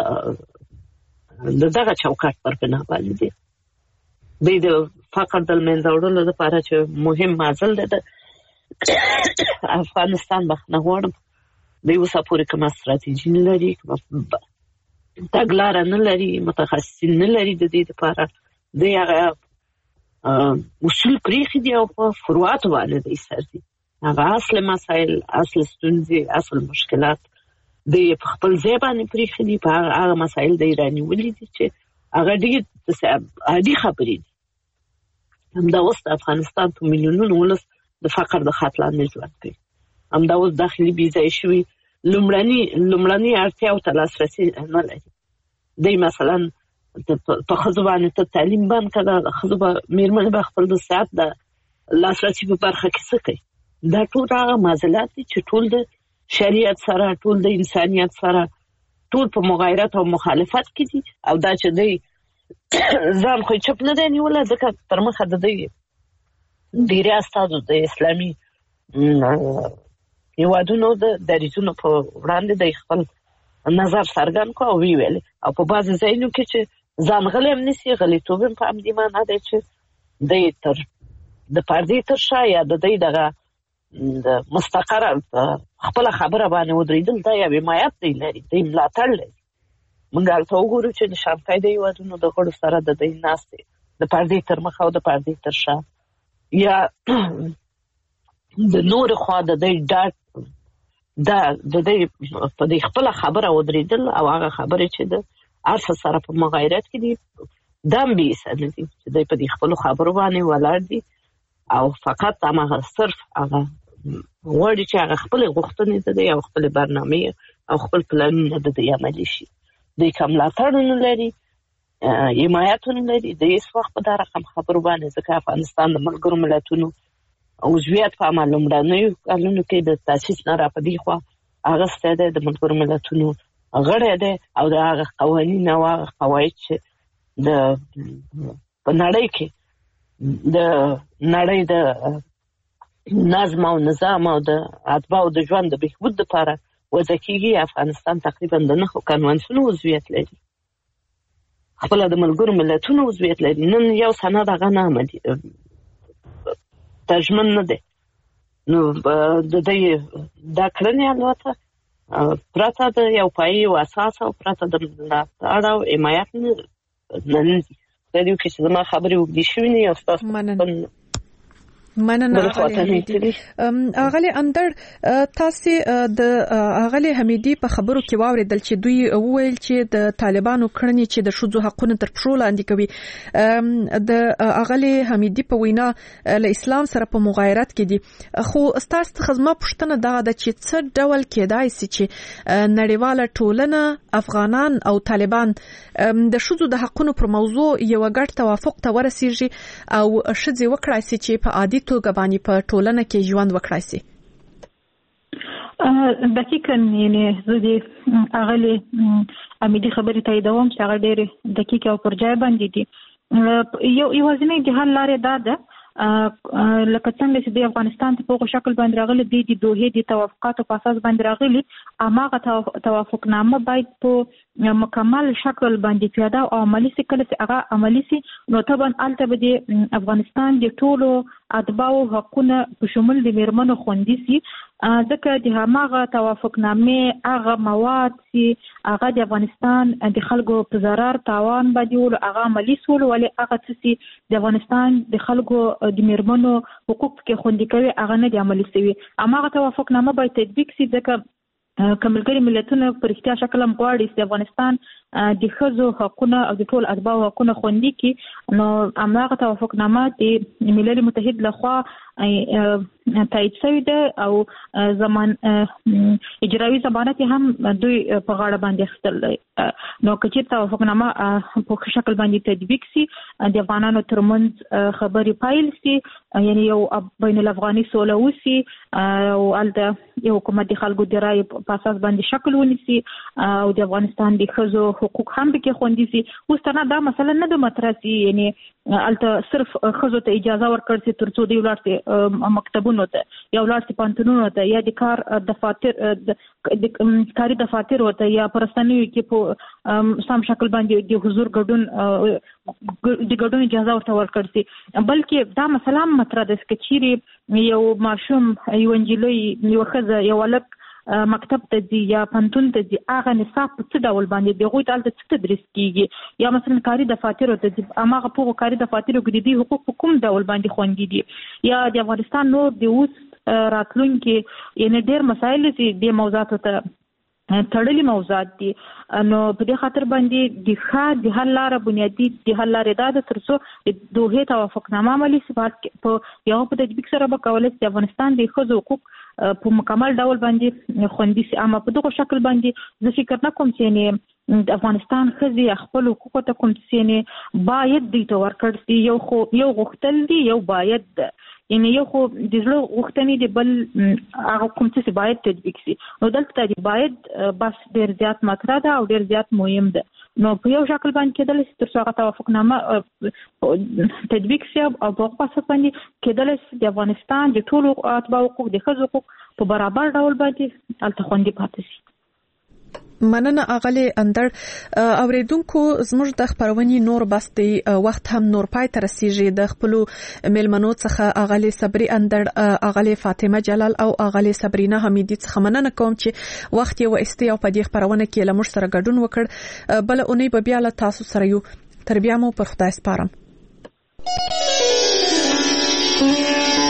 د دغه چوکاټ پر بنا باندې دی. دوی د فقر د منځه وړلو لپاره چې مهم مازل دی د افغانستان بخښنه غواړم دوی اوسه پورې کومه ستراتیژي نه لري کومه تګلاره نه لري متخصصین نه لري د دې لپاره. دوی هغه اصول پرېښي دي او په فروعاتو باندې دوی سر دي. هغه اصل مسایل اصل ستونزې اصل مشکلات دوی په خپل ځای باندې پرېښي دي. په هغه مسایل دوی رانیولي دي چې هغه ډېر عادي خبرې دي. همدا اوس د افغانستان په میلیونونو ولس د فقر د خط لاندې ژوند کوي. همدا اوس داخلي بېځایه شوي لومړني لومړني اړتیاو ته لاسرسي نه لري. دوی مثلا په ښځو باندې ته تعلیم بند کړه. ښځو به مېرمنې به خپل د صحت د لاسرسي په برخه کې څه کوي؟ دا ټول هغه معضلات دي چې ټول د شریعت سره ټول د انسانیت سره ټول په مغایرت او مخالفت کې دي. او دا چې دوی ځان خو چپ نه دی نیولی ځکه تر مخه د دوی ډېری استازو د اسلامي هېوادونو د دریځونو په وړاندې د خپل نظر څرګند کړو او ویې ویلې. او په بعضې ځایونو کې چې ځان غلی هم نیسي غلیتوب هم په همدې معنا دی چې دوی تر د پردې تر شا یا د دوی دغه د مستقره خپله خبره باندې ودرېدل دا یو حمایت دی لري دوی ملاتړ لري. موږ هلته وګورو چې د شانګهای د هېوادونو د غړو سره د دوی ناستې د پردې تر مخه او د پردې تر شا یا د نورې خوا د دوی ډاډ دا د دوی په دې خپله خبره ودرېدل او هغه خبرې چې د هر څه سره په مغایرت کې دي دا هم بېحسه نه دي چې دوی په دې خپلو خبرو باندې ولاړ دي او فقط هماغه صرف هغه غواړي چې هغه خپلې غوښتنې د دوی او خپلې برنامې او خپل پلانونه د دوی عملي شي. دوی که ملاتړ نه لري حمایت نه لري د هېڅ وخت په دا رقم خبرو باندې ځکه افغانستان د ملګرو ملتونو عضویت په عمل لومړنیو کلونو کې د تاسیس نه را په دې خوا اغسته ده د ملګرو ملتونو غړی دی او د هغه قوانین او هغه قواعد چې د په نړۍ کې د نړۍ د نظم او نظام او د اتباعو د ژوند د بهبود لپاره وضع کېږي. افغانستان تقریبا د نهو کنوانسیونو عضویت لري، خپله د ملګرو ملتونو عضویت لري. نن یو سند هغه نه عملي ترجمن نه دی، نو د دې دا کړنې البته پرته د یو پایي او اساس او پرته د ملاتړ او حمایت نه نه دي. د دې کې چې زما خبرې وګړي شوې نه یو ستاسو مننه اغلی اندر تاسو د اغلی حمیدی په خبرو کې واوریدل چې دوی وویل چې د طالبانو کړنې چې د شذو حقوقو تر پښو لاندې کوي. د اغلی حمیدی په وینا له اسلام سره په مغایرت کې دي، خو تاسو خدمه پښتنه دا د چې څه ډول کېدای شي چې نړیواله ټولنه افغانان او طالبان د شذو د حقوقو پر موضوع یو ګډ توافق ته ورسیږي او شذ وکړای شي چې په عادي توګه باندې په ټولنه کې ژوند وکړای شي. دقیقاً یعنی زه د اغلی امیدي خبرې تاییدوم چې هغه ډېرې دقیق او پر ځای باندې دي. یو یوازینی د حل لارې دا ده لکه څنګه چې د افغانستان په هغه شکل باندې راغلي دي د دوه د توافقاتو په اساس باندې راغلي، هغه توافقنامه باید په مکمل شکل باندې پیاده او عملي شي. کله چې هغه عملي شي نو طبعا البته به د افغانستان د ټولو اتباعو حقونه په شمول د میرمنو خوندي شي، ځکه د هماغه توافقنامې هغه مواد چې هغه د افغانستان د خلکو په ضرر تاوان باندې ول هغه عملي سول، ولې هغه چې د افغانستان د خلکو د میرمنو حقوق کې خوندي کوي هغه نه د عملي شوی. هماغه توافقنامه باید تطبیق شي، ځکه کملګری ملتونه پر اختیار شکل هم غواړي چې افغانستان د ښځو حقونه او د ټول اتباعو حقونه خوندي کړي. نو هماغه توافقنامه د ملل متحد لخوا تایید شوی ده او زمان اجرایي ضمانت هم دوی په غاړه باندې اخیستل دی. نو که چېرته توافقنامه په ښه شکل باندې تطبیق شي، د افغانانو ترمنځ خبرې پیل شي، یعنی یو بین الافغاني سوله وشي او هلته یو حکومت د خلکو د رایې په اساس باندې شکل ونیسي او د افغانستان د ښځو حقوق هم پکې خوندي شي. اوس تر دا مسله نه ده مطرح شي، یعنی هلته صرف ښځو ته اجازه ورکړل شي تر څو دوی ولاړ شي مکتبونو ته یا ولاړ شي پوهنتونونو ته یا د کار دفاتر د کاري دفاترو ته یا په رسنیو کې په سم شکل باندې د حضور ګډون د ګډون اجازه ورته ورکړل شي. بلکې دا مسله هم مطرح ده چې چیرې یو ماشوم یو نجلۍ یو ښځه یو هلک مکتب ته ځي یا پوهنتون ته ځي، هغه نصاب په څه ډول باندې د هغوی ته هلته څه تدریس کېږي، یا مثلا کاري دفاترو ته ځي هماغه په هغو کاري دفاترو کې د دوی حقوق په کوم ډول باندې خوندي دي، یا د افغانستان نور د اوس راتلونکي یعنې ډېر مسایل چې دې موضوعاتو ته تړلي موضوعات دي. نو په دې خاطر باندې د ښه د حل لاره بنیادي د حل لارې دا ده تر څو د دوحې توافقنامه عملي شي په یو په تطبیق سره به کولی شي د افغانستان د ښځو حقوق په مکمل ډول باندې خوندي شي. اما په دغه شکل باندې زه فکر نه کوم چې د افغانستان ښځې خپل حقوقو ته کوم څه باید دوی ته ورکړل شي. یو خو یو غوښتل دي، یو باید ده، یعنی یو خو د زړه غوښتنې دي، بل هغه کوم څه باید تطبیق شي. نو دلته د باید بس ډېر زیات مطرح ده او ډېر زیات مهم ده. نو په یو شکل باندې کېدلی شي تر څو هغه توافقنامه تطبیق شي او په هغه اساس باندې کېدلی شي د افغانستان د ټولو اتباعو حقوق د ښځو حقوق په برابر ډول باندې هلته خوندي پاتې شي. مننه اغلی اندر. اوریدونکو زموږ د خبرونې نور بس دی وخت هم نور پای ته رسیږي. د خپل ملمنو څخه اغلی صبري اندر، اغلی فاطمه جلال او اغلی صبرینا حمیدی څخه مننه کوم چې وخت یې وایستی او په دې خبرونه کې لمر سره ګډون وکړ. بل اونۍ به بیا له تاسو سره یو. تر بیا مو پر خدای سپارم.